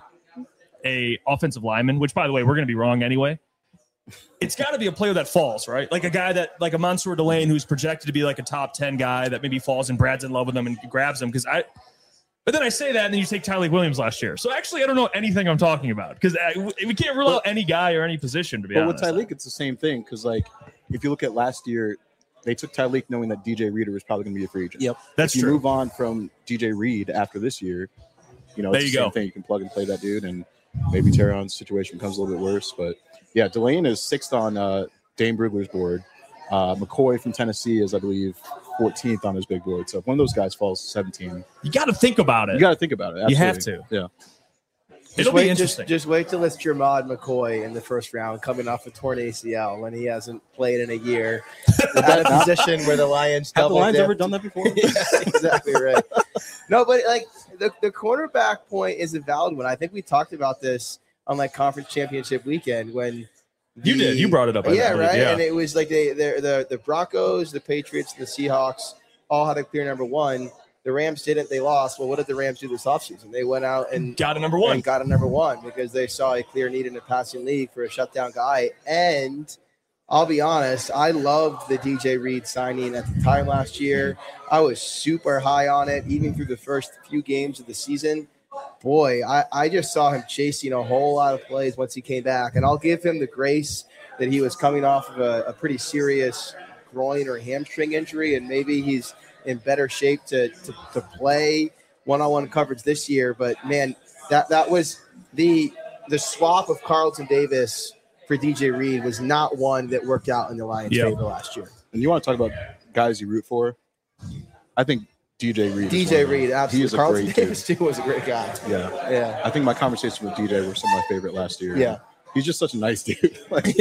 S1: a offensive lineman, which, by the way, we're going to be wrong anyway, it's got to be a player that falls, right? Like a guy that, like a Mansour Delaney, who's projected to be like a top 10 guy that maybe falls and Brad's in love with him and grabs him. But then I say that, and then you take Tyleik Williams last year. So actually, I don't know anything I'm talking about, because we can't rule out any guy or any position, to be honest.
S4: But with Tyleik, it's the same thing, because, like, if you look at last year, they took Tyleik knowing that DJ Reader was probably going to be a free agent.
S2: Yep,
S1: that's
S4: true.
S1: If
S4: you move on from DJ Reed after this year, it's the same thing. You can plug and play that dude, and maybe Terrion's situation becomes a little bit worse. But, yeah, Delane is 6th on Dane Brugler's board. McCoy from Tennessee is, I believe, 14th on his big board. So if one of those guys falls to 17,
S1: you got to think about it.
S4: Absolutely.
S1: You have to.
S4: Yeah.
S1: It'll be interesting.
S3: Just wait till it's Jermod McCoy in the first round, coming off a torn ACL when he hasn't played in a year. At a position where the Lions
S4: have
S3: double
S4: the Lions
S3: dipped.
S4: ever done that before?
S3: Yeah, exactly right. No, but like the cornerback point is a valid one. I think we talked about this on like conference championship weekend when
S1: you did. You brought it up.
S3: Yeah, right. Yeah. And it was like the Broncos, the Patriots, the Seahawks all had a clear number one. The Rams didn't. They lost. Well, what did the Rams do this offseason? They went out and
S1: got a number one
S3: because they saw a clear need in the passing league for a shutdown guy. And I'll be honest, I loved the DJ Reed signing at the time last year. I was super high on it, even through the first few games of the season. Boy, I just saw him chasing a whole lot of plays once he came back. And I'll give him the grace that he was coming off of a pretty serious groin or hamstring injury, and maybe he's in better shape to play one-on-one coverage this year. But man, that was the swap of Carlton Davis for DJ Reed was not one that worked out in the Lions' favor last year.
S4: And you want to talk about guys you root for? I think DJ Reed.
S3: Absolutely.
S4: He is
S3: Carlton
S4: great
S3: Davis too was a great guy.
S4: Yeah. I think my conversations with DJ were some of my favorite last year.
S3: Yeah.
S4: He's just such a nice dude.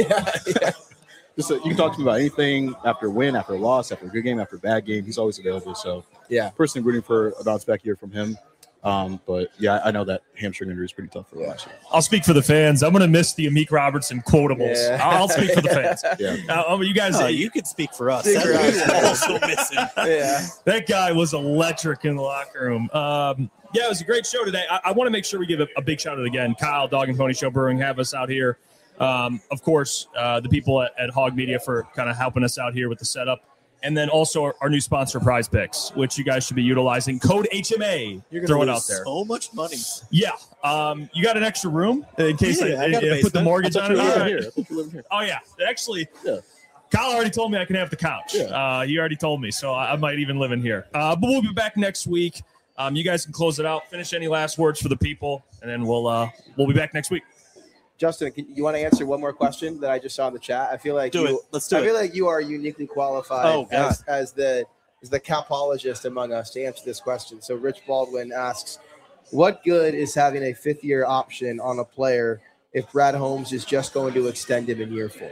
S4: Just you can talk to him about anything after a win, after a loss, after a good game, after a bad game. He's always available. So,
S3: yeah,
S4: personally rooting for a bounce back year from him. But yeah, I know that hamstring injury is pretty tough for last year.
S1: I'll speak for the fans. I'm going to miss the Amik Robertson quotables. Yeah. I'll speak for the fans. You guys,
S2: you could speak for us.
S1: Also missing. That guy was electric in the locker room. It was a great show today. I want to make sure we give a big shout out again. Kyle, Dog and Pony Show Brewing, have us out here. Of course, the people at Hog Media for kind of helping us out here with the setup. And then also our new sponsor, Prize Picks, which you guys should be utilizing. Code HMA.
S2: You're going to throw it out there. So much money.
S1: Yeah. You got an extra room in case I put the mortgage on it? Oh, yeah. Actually, Kyle already told me I can have the couch. Yeah. He already told me, so I might even live in here. But we'll be back next week. You guys can close it out. Finish any last words for the people, and then we'll be back next week.
S3: Justin, you want to answer one more question that I just saw in the chat? I feel like
S2: Let's do it.
S3: I feel like you are uniquely qualified as the capologist among us to answer this question. So Rich Baldwin asks, what good is having a fifth-year option on a player if Brad Holmes is just going to extend him in year 4?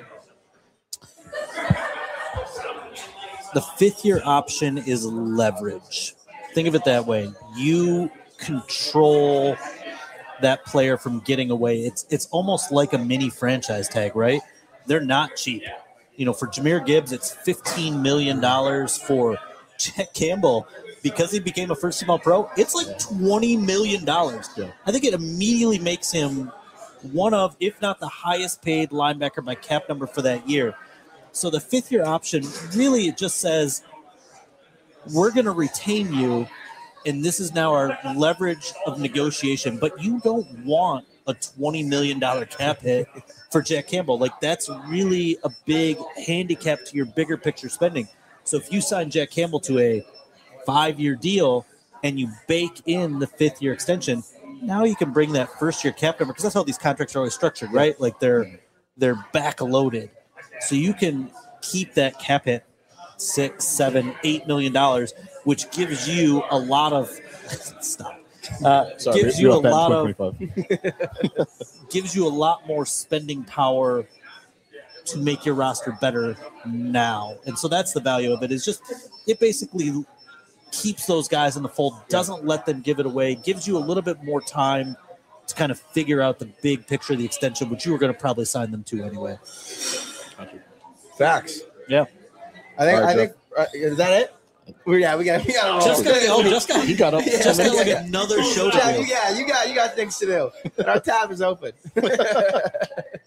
S2: The fifth-year option is leverage. Think of it that way. You control that player from getting away. It's almost like a mini franchise tag, right? They're not cheap. For Jahmyr Gibbs, it's $15 million. For Jack Campbell, because he became a first-team All-Pro, it's like $20 million. I think it immediately makes him one of, if not the highest-paid linebacker by cap number for that year. So the fifth-year option, really, it just says, we're going to retain you, and this is now our leverage of negotiation, but you don't want a $20 million cap hit for Jack Campbell. Like, that's really a big handicap to your bigger picture spending. So if you sign Jack Campbell to a 5-year deal and you bake in the 5th-year extension, now you can bring that first-year cap number, because that's how these contracts are always structured, right? Like, they're back-loaded. So you can keep that cap hit $6, $7, $8 million, which gives you a lot of gives you a lot more spending power to make your roster better now. And so that's the value of it. Is just it basically keeps those guys in the fold, doesn't let them give it away, gives you a little bit more time to kind of figure out the big picture of the extension, which you were going to probably sign them to anyway.
S3: Facts.
S2: Yeah.
S3: I think is that it? We got
S2: he got up. Just got like another show to do.
S3: You got things to do. Our tab is open.